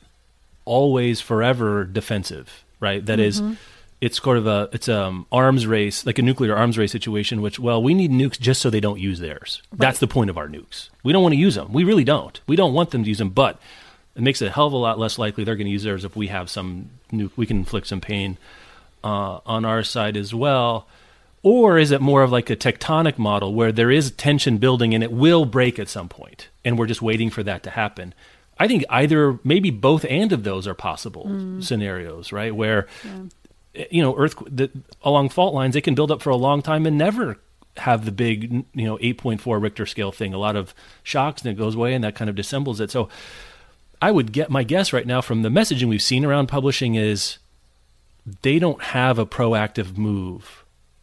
always forever defensive, right? That mm-hmm. is, it's sort of a it's um arms race, like a nuclear arms race situation, which, well, we need nukes just so they don't use theirs. Right. That's the point of our nukes. We don't want to use them. We really don't. We don't want them to use them, but it makes it a hell of a lot less likely they're going to use theirs if we have some nuke. We can inflict some pain uh, on our side as well. Or is it more of like a tectonic model where there is tension building and it will break at some point, and we're just waiting for that to happen? I think either, maybe both and of those are possible mm. scenarios, right? Where, yeah. you know, Earth the, along fault lines, they can build up for a long time and never have the big, you know, eight point four Richter scale thing. A lot of shocks, and it goes away, and that kind of dissembles it. So I would get my guess right now from the messaging we've seen around publishing is they don't have a proactive move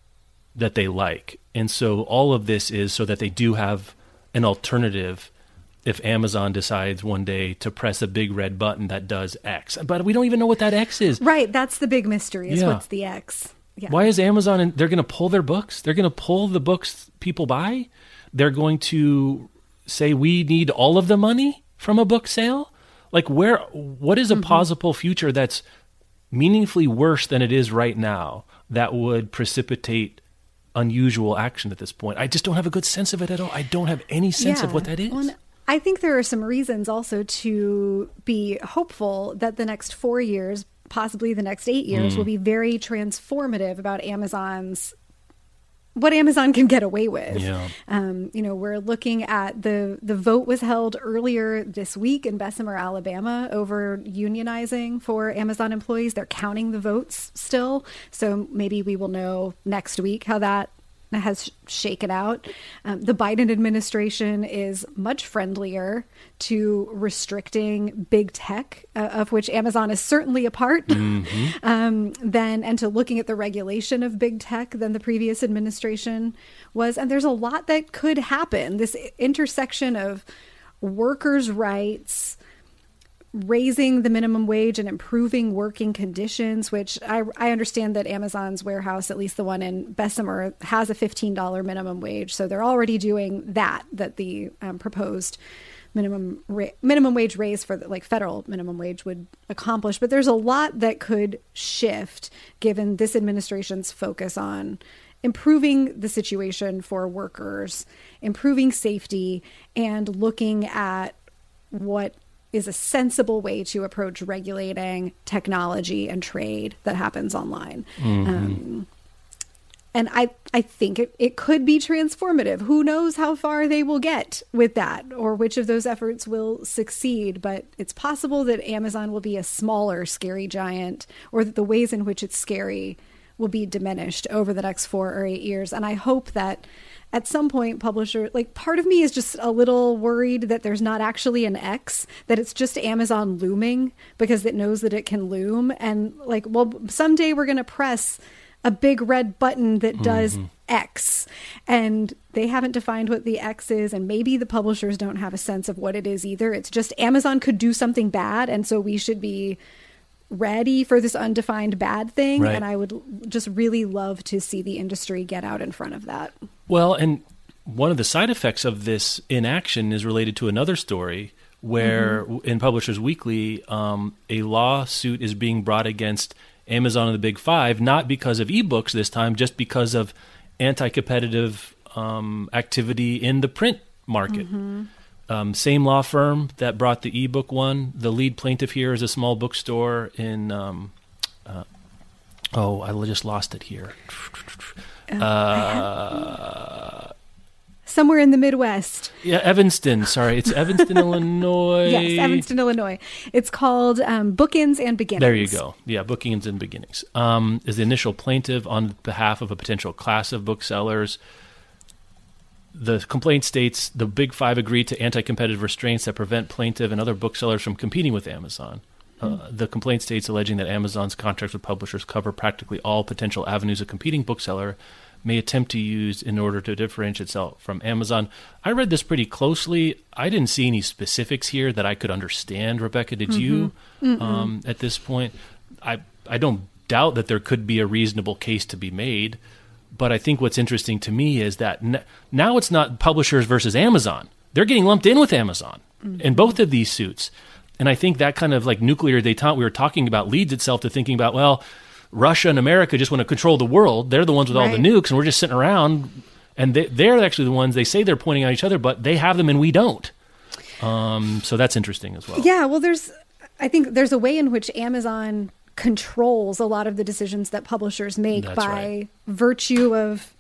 that they like. And so all of this is so that they do have an alternative if Amazon decides one day to press a big red button that does X. But we don't even know what that X is. Right. That's the big mystery, is yeah. what's the X. Yeah. Why is Amazon, and they're going to pull their books? They're going to pull the books people buy? They're going to say we need all of the money from a book sale? Like, where? What is a mm-hmm. possible future that's meaningfully worse than it is right now that would precipitate unusual action at this point? I just don't have a good sense of it at all. I don't have any sense yeah. of what that is. Well, I think there are some reasons also to be hopeful that the next four years, possibly the next eight years, mm. will be very transformative about Amazon's, what Amazon can get away with. Yeah. Um, you know, we're looking at the, the vote was held earlier this week in Bessemer, Alabama, over unionizing for Amazon employees. They're counting the votes still. So maybe we will know next week how that has shaken out. Um, the Biden administration is much friendlier to restricting big tech, uh, of which Amazon is certainly a part, mm-hmm. um, than and to looking at the regulation of big tech than the previous administration was. And there's a lot that could happen. This intersection of workers' rights, raising the minimum wage and improving working conditions, which I, I understand that Amazon's warehouse, at least the one in Bessemer, has a fifteen dollars minimum wage. So they're already doing that, that the um, proposed minimum ra- minimum wage raise for the, like federal minimum wage would accomplish. But there's a lot that could shift given this administration's focus on improving the situation for workers, improving safety, and looking at what is a sensible way to approach regulating technology and trade that happens online. Mm-hmm. Um, and I, I think it, it could be transformative. Who knows how far they will get with that, or which of those efforts will succeed. But it's possible that Amazon will be a smaller scary giant, or that the ways in which it's scary will be diminished over the next four or eight years. And I hope that at some point, publisher, like part of me is just a little worried that there's not actually an X, that it's just Amazon looming because it knows that it can loom. And like, well, someday we're going to press a big red button that does mm-hmm. X, and they haven't defined what the X is. And maybe the publishers don't have a sense of what it is either. It's just Amazon could do something bad. And so we should be ready for this undefined bad thing. Right. And I would just really love to see the industry get out in front of that. Well, and one of the side effects of this inaction is related to another story where mm-hmm. in Publishers Weekly, um, a lawsuit is being brought against Amazon and the Big Five, not because of ebooks this time, just because of anti-competitive um, activity in the print market. Mm-hmm. Um, same law firm that brought the ebook one. The lead plaintiff here is a small bookstore in, um, uh, oh, I just lost it here. Uh, uh, somewhere in the Midwest. Yeah, Evanston. Sorry, it's Evanston, Illinois. Yes, Evanston, Illinois. It's called um, Bookends and Beginnings. There you go. Yeah, Bookends and Beginnings. Um, is the initial plaintiff on behalf of a potential class of booksellers. The complaint states the Big Five agreed to anti-competitive restraints that prevent plaintiff and other booksellers from competing with Amazon. Uh, the complaint states alleging that Amazon's contracts with publishers cover practically all potential avenues a competing bookseller may attempt to use in order to differentiate itself from Amazon. I read this pretty closely. I didn't see any specifics here that I could understand. Rebecca, did mm-hmm. you um, at this point? I, I don't doubt that there could be a reasonable case to be made, but I think what's interesting to me is that n- now it's not publishers versus Amazon. They're getting lumped in with Amazon mm-hmm. in both of these suits. And I think that kind of like nuclear detente we were talking about leads itself to thinking about, well, Russia and America just want to control the world. They're the ones with all right. the nukes, and we're just sitting around. And they, they're actually the ones, they say they're pointing at each other, but they have them and we don't. Um, so that's interesting as well. Yeah, well, there's, I think there's a way in which Amazon controls a lot of the decisions that publishers make That's by right. virtue of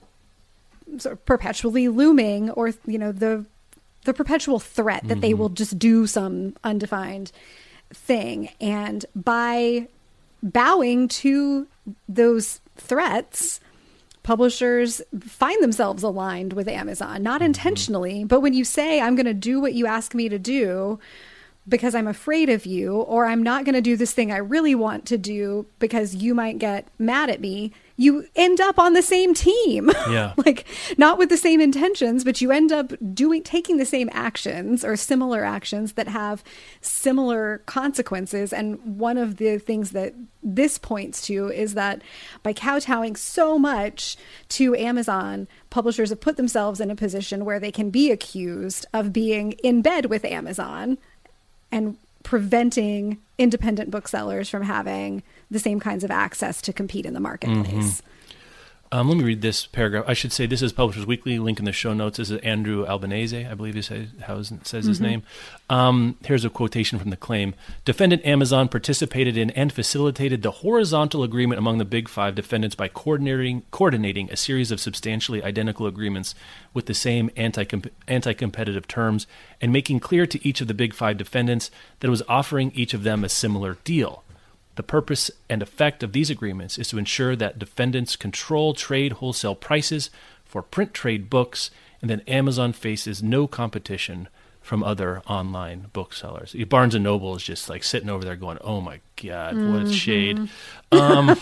sort of perpetually looming or, you know, the the perpetual threat that mm-hmm. they will just do some undefined thing. And by bowing to those threats, publishers find themselves aligned with Amazon, not mm-hmm. intentionally, but when you say, I'm going to do what you ask me to do because I'm afraid of you, or I'm not going to do this thing I really want to do because you might get mad at me, you end up on the same team. Yeah. Like, not with the same intentions, but you end up doing, taking the same actions or similar actions that have similar consequences. And one of the things that this points to is that by kowtowing so much to Amazon, publishers have put themselves in a position where they can be accused of being in bed with Amazon and preventing independent booksellers from having the same kinds of access to compete in the marketplace. Mm-hmm. Um, let me read this paragraph. I should say this is Publishers Weekly. Link in the show notes. This is Andrew Albanese, I believe he says, how it says his mm-hmm. name. Um, here's a quotation from the claim. Defendant Amazon participated in and facilitated the horizontal agreement among the Big Five defendants by coordinating coordinating a series of substantially identical agreements with the same anti-comp- anti-competitive terms and making clear to each of the Big Five defendants that it was offering each of them a similar deal. The purpose and effect of these agreements is to ensure that defendants control trade wholesale prices for print trade books and that Amazon faces no competition from other online booksellers. Barnes and Noble is just like sitting over there going, oh my God, mm-hmm. what a shade. Um,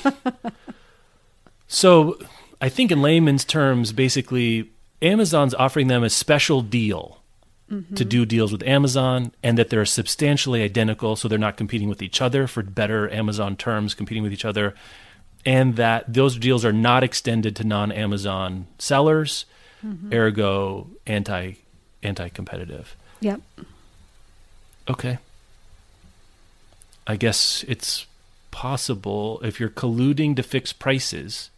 so I think in layman's terms, basically, Amazon's offering them a special deal Mm-hmm. to do deals with Amazon, and that they're substantially identical, so they're not competing with each other for better Amazon terms, competing with each other, and that those deals are not extended to non-Amazon sellers, mm-hmm. ergo anti anti-competitive. Yep. Okay. I guess it's possible if you're colluding to fix prices,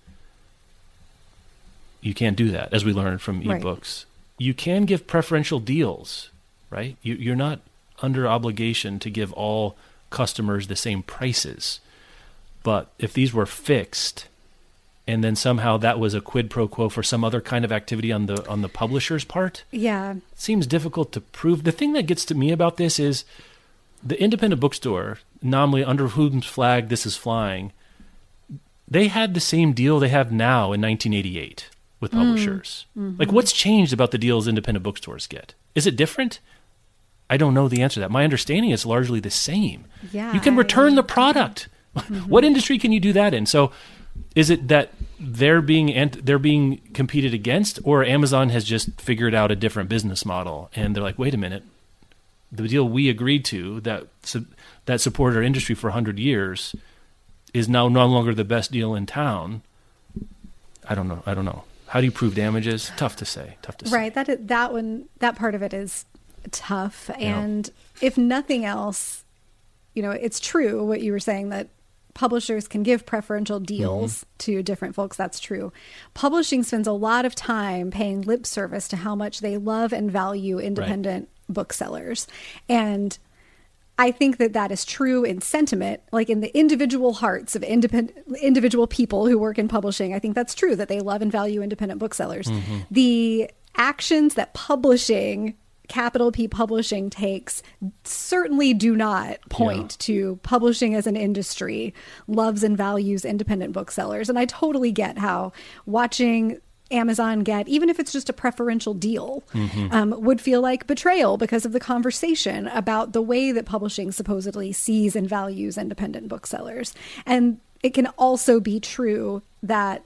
you can't do that, as we learned from right. ebooks. You can give preferential deals, right? You, you're not under obligation to give all customers the same prices. But if these were fixed, and then somehow that was a quid pro quo for some other kind of activity on the on the publisher's part, yeah, it seems difficult to prove. The thing that gets to me about this is the independent bookstore, nominally under whose flag this is flying, they had the same deal they have now in nineteen eighty-eight. With publishers. Mm-hmm. Like, what's changed about the deals independent bookstores get? Is it different? I don't know the answer to that. My understanding is largely the same. Yeah, you can return I, the product. Mm-hmm. What industry can you do that in? So is it that they're being ant- they're being competed against, or Amazon has just figured out a different business model and they're like, wait a minute, the deal we agreed to that su- that supported our industry for one hundred years is now no longer the best deal in town? I don't know. I don't know. How do you prove damages? Tough to say. Tough to say. Right. That is, that one. That part of it is tough. And yeah. if nothing else, you know, it's true what you were saying that publishers can give preferential deals mm-hmm. to different folks. That's true. Publishing spends a lot of time paying lip service to how much they love and value independent right. booksellers, and I think that that is true in sentiment, like in the individual hearts of independent individual people who work in publishing. I think that's true that they love and value independent booksellers. Mm-hmm. The actions that publishing, capital P publishing, takes certainly do not point yeah. to publishing as an industry loves and values independent booksellers. And I totally get how watching Amazon get, even if it's just a preferential deal, mm-hmm. um, would feel like betrayal because of the conversation about the way that publishing supposedly sees and values independent booksellers. And it can also be true that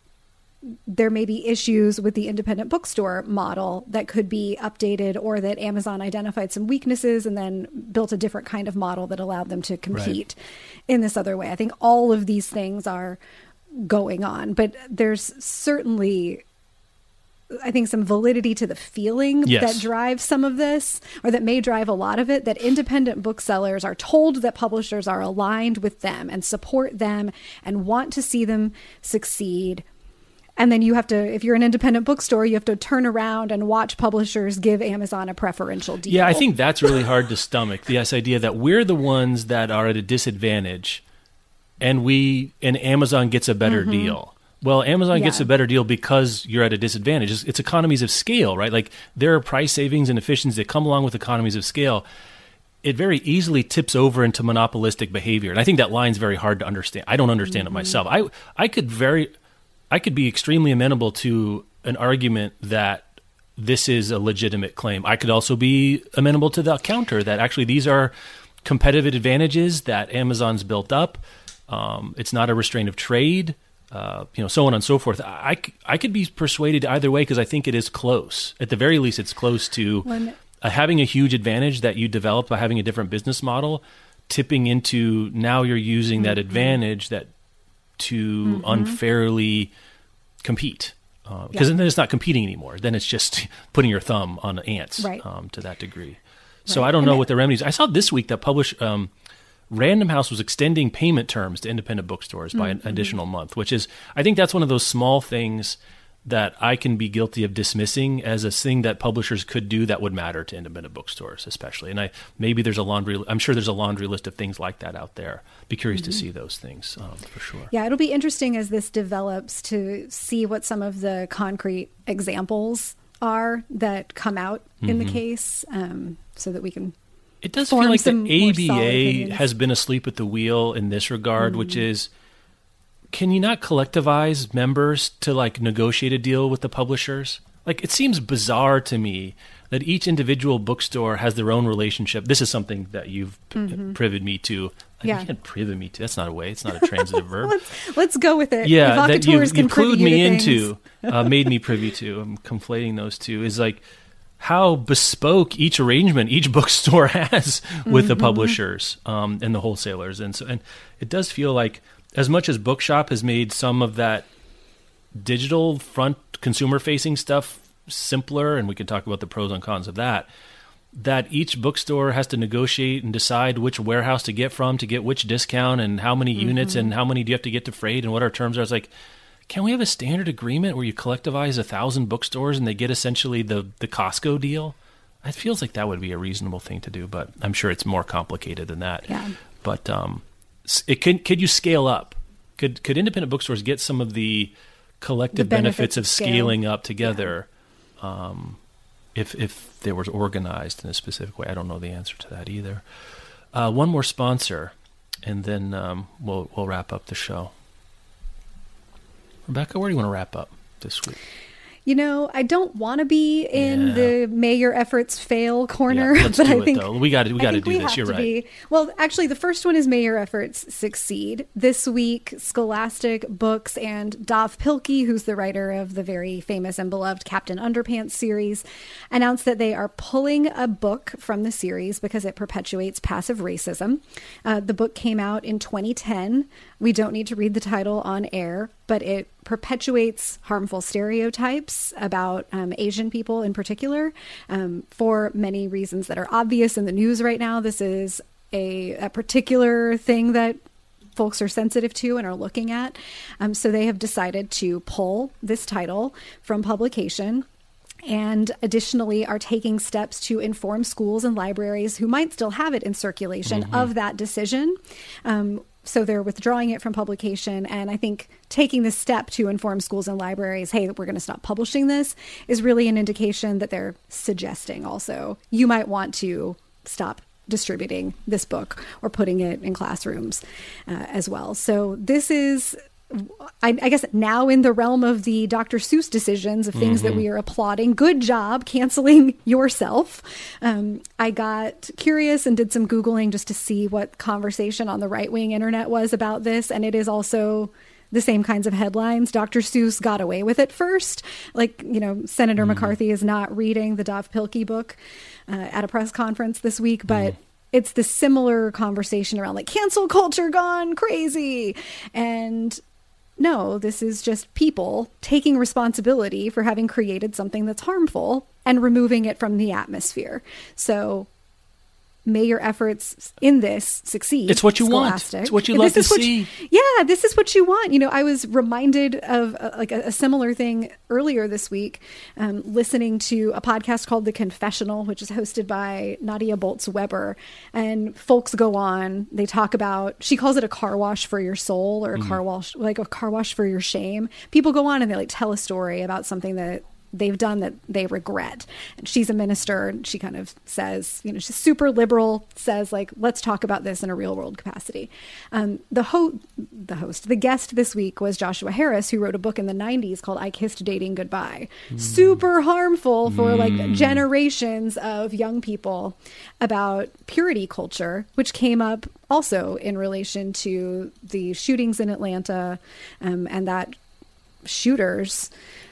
there may be issues with the independent bookstore model that could be updated, or that Amazon identified some weaknesses and then built a different kind of model that allowed them to compete right. in this other way. I think all of these things are going on, but there's certainly, I think, some validity to the feeling yes. that drives some of this, or that may drive a lot of it, that independent booksellers are told that publishers are aligned with them and support them and want to see them succeed. And then you have to, if you're an independent bookstore, you have to turn around and watch publishers give Amazon a preferential deal. Yeah, I think that's really hard to stomach, this idea that we're the ones that are at a disadvantage and we and Amazon gets a better mm-hmm. deal. Well, Amazon yeah. gets a better deal because you're at a disadvantage. It's, it's economies of scale, right? Like, there are price savings and efficiencies that come along with economies of scale. It very easily tips over into monopolistic behavior. And I think that line's very hard to understand. I don't understand mm-hmm. it myself. I I could very I could be extremely amenable to an argument that this is a legitimate claim. I could also be amenable to the counter that actually these are competitive advantages that Amazon's built up. Um, it's not a restraint of trade, uh, you know, so on and so forth. I, I could be persuaded either way because I think it is close. At the very least, it's close to when, uh, having a huge advantage that you develop by having a different business model, tipping into now you're using mm-hmm. that advantage that to mm-hmm. unfairly compete. Because uh, yeah. then it's not competing anymore. Then it's just putting your thumb on ants right. um, to that degree. So right. I don't know and what the remedies. I saw this week that publish um, Random House was extending payment terms to independent bookstores by mm-hmm. an additional month, which is, I think that's one of those small things that I can be guilty of dismissing as a thing that publishers could do that would matter to independent bookstores, especially. And I maybe there's a laundry. I'm sure there's a laundry list of things like that out there. Be curious mm-hmm. to see those things um, for sure. Yeah, it'll be interesting as this develops to see what some of the concrete examples are that come out mm-hmm. in the case, um, so that we can. It does feel like the A B A has been asleep at the wheel in this regard, mm-hmm. which is, can you not collectivize members to like negotiate a deal with the publishers? Like, it seems bizarre to me that each individual bookstore has their own relationship. This is something that you've mm-hmm. privied me to. Like, yeah. You can't privy me to. That's not a way. It's not a transitive verb. let's, let's go with it. Yeah, that you, you clued me into, uh, made me privy to. I'm conflating those two. Is like how bespoke each arrangement each bookstore has with mm-hmm. the publishers um, and the wholesalers. And so, and it does feel like, as much as Bookshop has made some of that digital front consumer-facing stuff simpler, and we can talk about the pros and cons of that, that each bookstore has to negotiate and decide which warehouse to get from to get which discount and how many mm-hmm. units and how many do you have to get to freight and what our terms are. It's like, can we have a standard agreement where you collectivize a thousand bookstores and they get essentially the, the Costco deal? It feels like that would be a reasonable thing to do, but I'm sure it's more complicated than that. Yeah. But um, it could could you scale up? Could could independent bookstores get some of the collective the benefits, benefits of scale. scaling up together yeah. um, if if they were organized in a specific way? I don't know the answer to that either. Uh, one more sponsor, and then um, we'll we'll wrap up the show. Rebecca, where do you want to wrap up this week? You know, I don't want to be in yeah. the may your efforts fail corner, yeah, let's but do I it, think though. we got to we got to do we this. You're right. Be, well, actually, the first one is may your efforts succeed. This week, Scholastic Books and Dov Pilkey, who's the writer of the very famous and beloved Captain Underpants series, announced that they are pulling a book from the series because it perpetuates passive racism. Uh, the book came out in twenty ten. We don't need to read the title on air, but it perpetuates harmful stereotypes about um, Asian people in particular um, for many reasons that are obvious in the news right now. This is a, a particular thing that folks are sensitive to and are looking at. Um, so they have decided to pull this title from publication, and additionally are taking steps to inform schools and libraries who might still have it in circulation mm-hmm. of that decision. Um, so they're withdrawing it from publication. And I think taking the step to inform schools and libraries, hey, we're going to stop publishing this, is really an indication that they're suggesting also you might want to stop distributing this book or putting it in classrooms uh, as well. So this is, I, I guess, now in the realm of the Doctor Seuss decisions of things mm-hmm. that we are applauding. Good job canceling yourself. Um, I got curious and did some Googling just to see what conversation on the right-wing internet was about this. And it is also the same kinds of headlines. Doctor Seuss got away with it first. Like, you know, Senator mm-hmm. McCarthy is not reading the Dav Pilkey book uh, at a press conference this week, but mm. it's the similar conversation around like cancel culture gone crazy. And no, this is just people taking responsibility for having created something that's harmful and removing it from the atmosphere. So may your efforts in this succeed. It's what you Scholastic. want. It's what you love this to is see. You, yeah, this is what you want. You know, I was reminded of uh, like a, a similar thing earlier this week, um, listening to a podcast called The Confessional, which is hosted by Nadia Bolz-Weber. And folks go on, they talk about, she calls it a car wash for your soul, or a mm. car wash, like a car wash for your shame. People go on and they like tell a story about something that they've done that they regret. And she's a minister, and she kind of says, you know, she's super liberal, says like, let's talk about this in a real world capacity. Um, the, ho- the host, the guest this week was Joshua Harris, who wrote a book in the nineties called I Kissed Dating Goodbye. Mm. Super harmful for mm. like generations of young people about purity culture, which came up also in relation to the shootings in Atlanta, um, and that shooters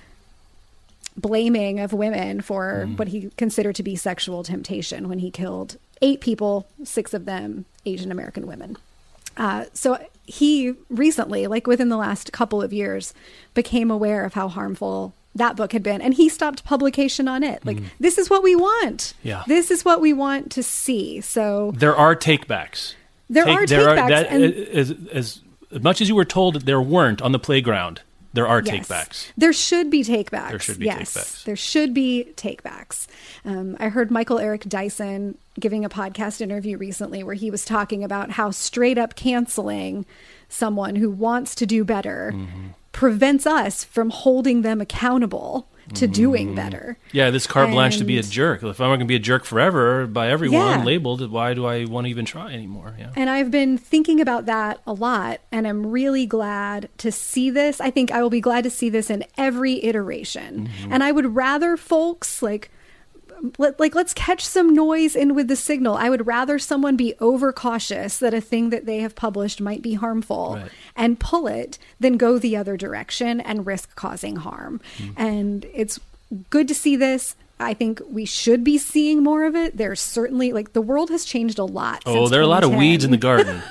blaming of women for mm. what he considered to be sexual temptation when he killed eight people, six of them Asian American women. Uh, so he recently, like within the last couple of years, became aware of how harmful that book had been, and he stopped publication on it. Like, mm. this is what we want. Yeah. This is what we want to see. So there are takebacks. There Take, are there takebacks. Are, that, and as, as, as much as you were told that there weren't on the playground, there are yes. takebacks. There should be takebacks. There should be yes, takebacks. There should be takebacks. Um, I heard Michael Eric Dyson giving a podcast interview recently where he was talking about how straight up canceling someone who wants to do better mm-hmm. prevents us from holding them accountable to mm-hmm. doing better. Yeah, this carte blanche and, to be a jerk. If I'm going to be a jerk forever by everyone yeah. labeled, why do I want to even try anymore? Yeah. And I've been thinking about that a lot, and I'm really glad to see this. I think I will be glad to see this in every iteration. Mm-hmm. And I would rather folks like Let, like, let's catch some noise in with the signal. I would rather someone be overcautious that a thing that they have published might be harmful right. and pull it than go the other direction and risk causing harm. Mm. And it's good to see this. I think we should be seeing more of it. There's certainly, like, the world has changed a lot. Oh, there are a lot of weeds in the garden.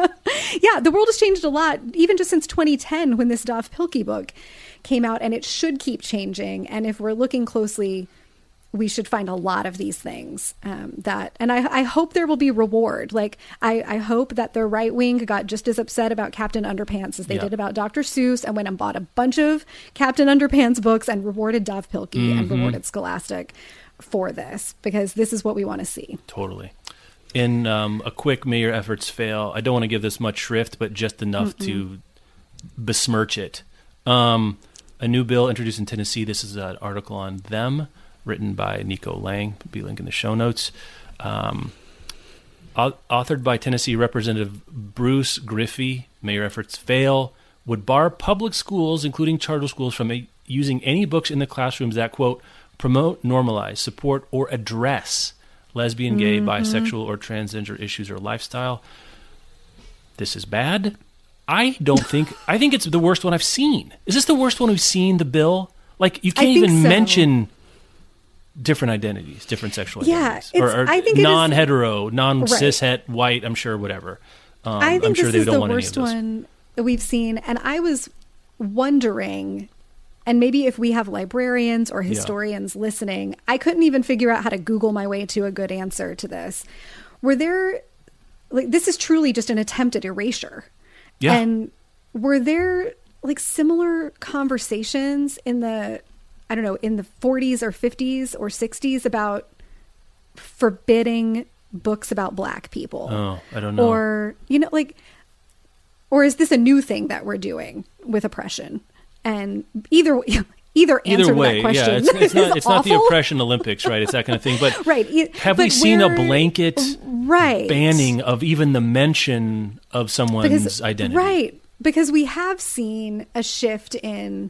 Yeah, the world has changed a lot, even just since twenty ten when this Dav Pilkey book came out, and it should keep changing. And if we're looking closely, we should find a lot of these things um, that, and I, I hope there will be reward. Like, I, I hope that the right wing got just as upset about Captain Underpants as they yeah. did about Doctor Seuss, and went and bought a bunch of Captain Underpants books and rewarded Dav Pilkey mm-hmm. and rewarded Scholastic for this, because this is what we want to see. Totally. In um, a quick may your efforts fail, I don't want to give this much shrift, but just enough Mm-mm. to besmirch it. Um, a new bill introduced in Tennessee. This is an article on Them, written by Nico Lang, be link in the show notes. Um, authored by Tennessee Representative Bruce Griffey, may your efforts fail, would bar public schools, including charter schools, from a, using any books in the classrooms that, quote, promote, normalize, support, or address lesbian, gay, mm-hmm. bisexual, or transgender issues or lifestyle. This is bad. I don't think, I think it's the worst one I've seen. Is this the worst one we've seen, the bill? Like, you can't even so. mention different identities, different sexual yeah, identities, or, or I think non-hetero, non-cis right. het, white, I'm sure, whatever. Um, I think I'm sure this they is don't the want worst any of this. one that we've seen, and I was wondering, and maybe if we have librarians or historians yeah. listening, I couldn't even figure out how to Google my way to a good answer to this. Were there, like, this is truly just an attempt at erasure. Yeah. And were there, like, similar conversations in the, I don't know, in the forties or fifties or sixties about forbidding books about Black people? Oh, I don't know. Or, you know, like, or is this a new thing that we're doing with oppression? And either either answer either way, to that question. Yeah, it's, it's not it's not the awful. oppression Olympics, right? It's that kind of thing. But right. have but we seen a we're- blanket right. banning of even the mention of someone's Because- identity? Right. Because we have seen a shift in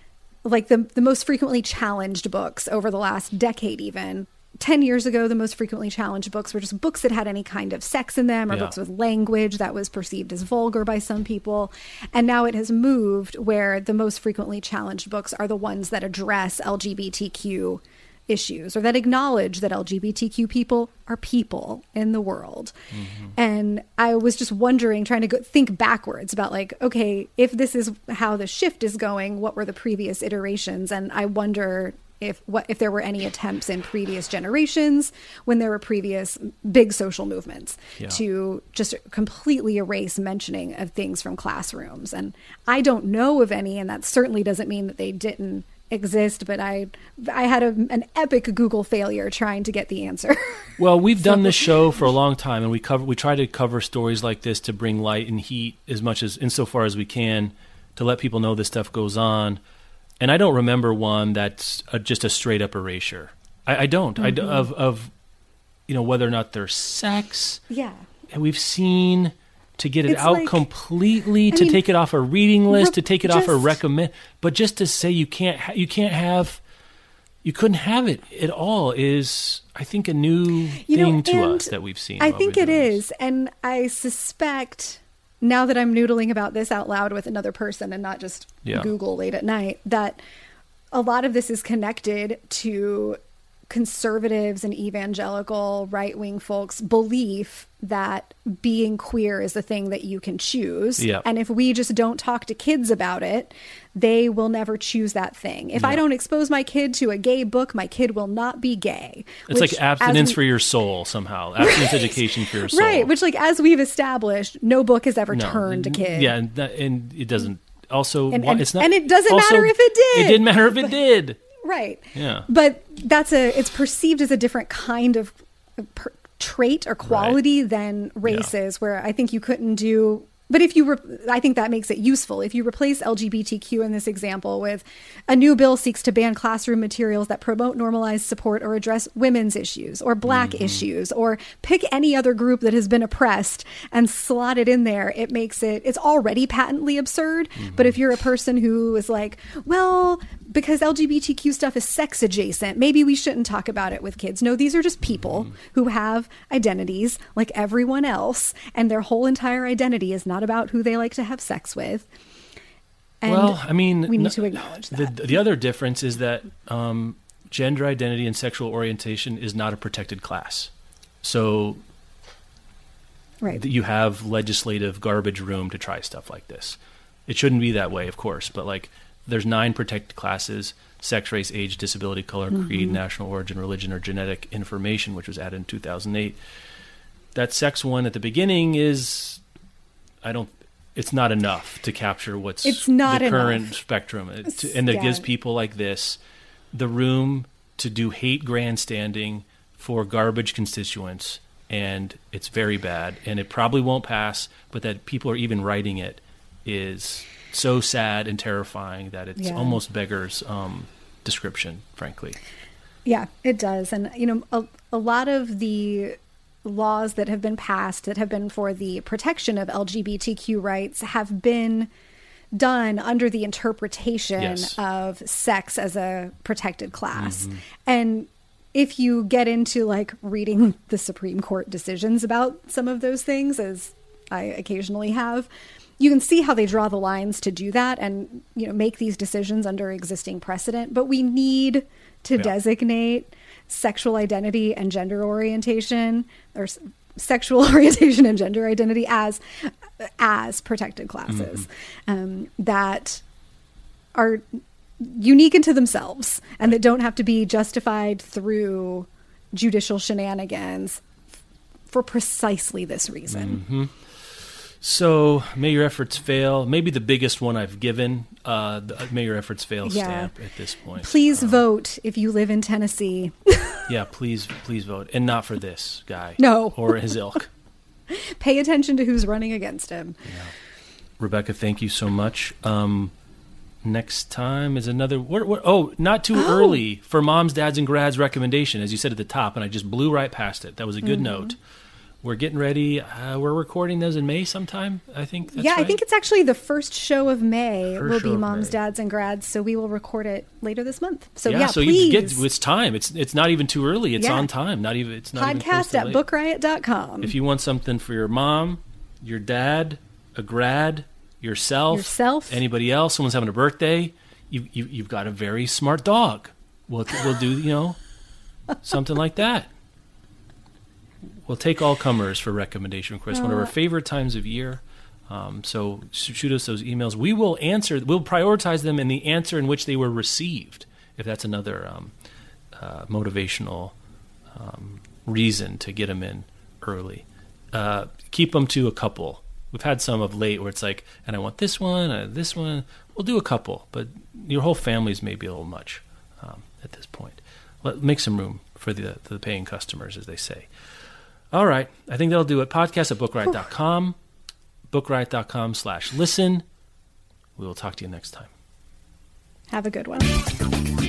like the the most frequently challenged books over the last decade even. Ten years ago, the most frequently challenged books were just books that had any kind of sex in them or Yeah. books with language that was perceived as vulgar by some people. And now it has moved where the most frequently challenged books are the ones that address L G B T Q issues or that acknowledge that L G B T Q people are people in the world. Mm-hmm. And I was just wondering, trying to go, think backwards about like, okay, if this is how the shift is going, what were the previous iterations? And I wonder if what if there were any attempts in previous generations when there were previous big social movements Yeah. to just completely erase mentioning of things from classrooms. And I don't know of any, and that certainly doesn't mean that they didn't exist, but I I had a, an epic Google failure trying to get the answer. Well, we've done this show for a long time, and we cover we try to cover stories like this to bring light and heat as much as insofar as we can to let people know this stuff goes on. And I don't remember one that's a, just a straight up erasure. I, I don't. Mm-hmm. I d- of of you know whether or not there's sex. Yeah. And we've seen to get it It's out like- completely, I to mean, take it off a reading list, re- to take it off a just- recommend, but just to say you can't ha- you can't have you couldn't have it at all is I think a new You know, thing to and us that we've seen. I while think we're it doing this. is. And I suspect now that I'm noodling about this out loud with another person and not just Yeah. Google late at night, that a lot of this is connected to conservatives and evangelical right-wing folks' belief that being queer is the thing that you can choose. Yep. And if we just don't talk to kids about it, they will never choose that thing. If I Yeah. don't expose my kid to a gay book, my kid will not be gay. It's Which, like as abstinence we- for your soul somehow. Abstinence education for your soul. Right, which, like, as we've established, no book has ever No. turned a kid. Yeah, and, that, and it doesn't. Also, And- why- and- it's not. and it doesn't also, matter if it did. It didn't matter if it did. Right. Yeah. But that's a, it's perceived as a different kind of per, trait or quality than races, where I think you couldn't do. But if you, re- I think that makes it useful. If you replace L G B T Q in this example with a new bill seeks to ban classroom materials that promote normalized support or address women's issues or black Mm-hmm. issues, or pick any other group that has been oppressed and slot it in there, it makes it, it's already patently absurd. Mm-hmm. But if you're a person who is like, well, because L G B T Q stuff is sex adjacent, maybe we shouldn't talk about it with kids. No, these are just people Mm-hmm. who have identities like everyone else, and their whole entire identity is not about who they like to have sex with. And well, I mean, we need no- to acknowledge the, that. the other difference is that um, gender identity and sexual orientation is not a protected class. So Right. that you have legislative garbage room to try stuff like this. It shouldn't be that way, of course, but like there's nine protected classes: sex, race, age, disability, color, Mm-hmm. creed, national origin, religion, or genetic information, which was added in two thousand eight. That sex one at the beginning is, I don't, it's not enough to capture what's It's not the enough. current spectrum. It- to- and it Yeah. gives people like this the room to do hate grandstanding for garbage constituents. And it's very bad, and it probably won't pass, but that people are even writing it is so sad and terrifying that it Yeah. almost beggars um, description, frankly. Yeah, it does. And, you know, a, a lot of the laws that have been passed that have been for the protection of L G B T Q rights have been done under the interpretation Yes. of sex as a protected class. And if you get into like reading the Supreme Court decisions about some of those things, as I occasionally have, you can see how they draw the lines to do that and, you know, make these decisions under existing precedent. But we need to Yeah. designate sexual identity and gender orientation, or s- sexual orientation and gender identity as as protected classes um, that are unique into themselves and that don't have to be justified through judicial shenanigans f- for precisely this reason. So, may your efforts fail. Maybe the biggest one I've given, uh, the may your efforts fail Yeah. stamp at this point. Please vote if you live in Tennessee. Yeah, please, please vote. And not for this guy. No. Or his ilk. Pay attention to who's running against him. Rebecca, thank you so much. Um, next time is another, what, what, oh, not too oh. early for moms, dads, and grads recommendation, as you said at the top, and I just blew right past it. That was a good mm-hmm. note. We're getting ready. Uh, we're recording those in May sometime, I think. That's yeah, right. I think it's actually the first show of May First will be show Moms, May. Dads, and Grads, so we will record it later this month. So yeah, yeah so please. you get, it's time. It's it's not even too early. It's yeah. on time. Not even it's not even close Podcast to at late. book riot dot com. If you want something for your mom, your dad, a grad, yourself, yourself, anybody else, someone's having a birthday, you, you you've got a very smart dog. We'll we'll do you know something like that. We'll take all comers for recommendation requests. Uh, one of our favorite times of year. Um, so shoot us those emails. We will answer. We'll prioritize them in the answer in which they were received. If that's another um, uh, motivational um, reason to get them in early. Uh, keep them to a couple. We've had some of late where it's like, and I want this one, uh, this one. We'll do a couple, but your whole family's maybe a little much um, at this point. Let make some room for the the paying customers, as they say. All right. I think that'll do it. Podcast at book riot dot com. book riot dot com slash listen. We will talk to you next time. Have a good one.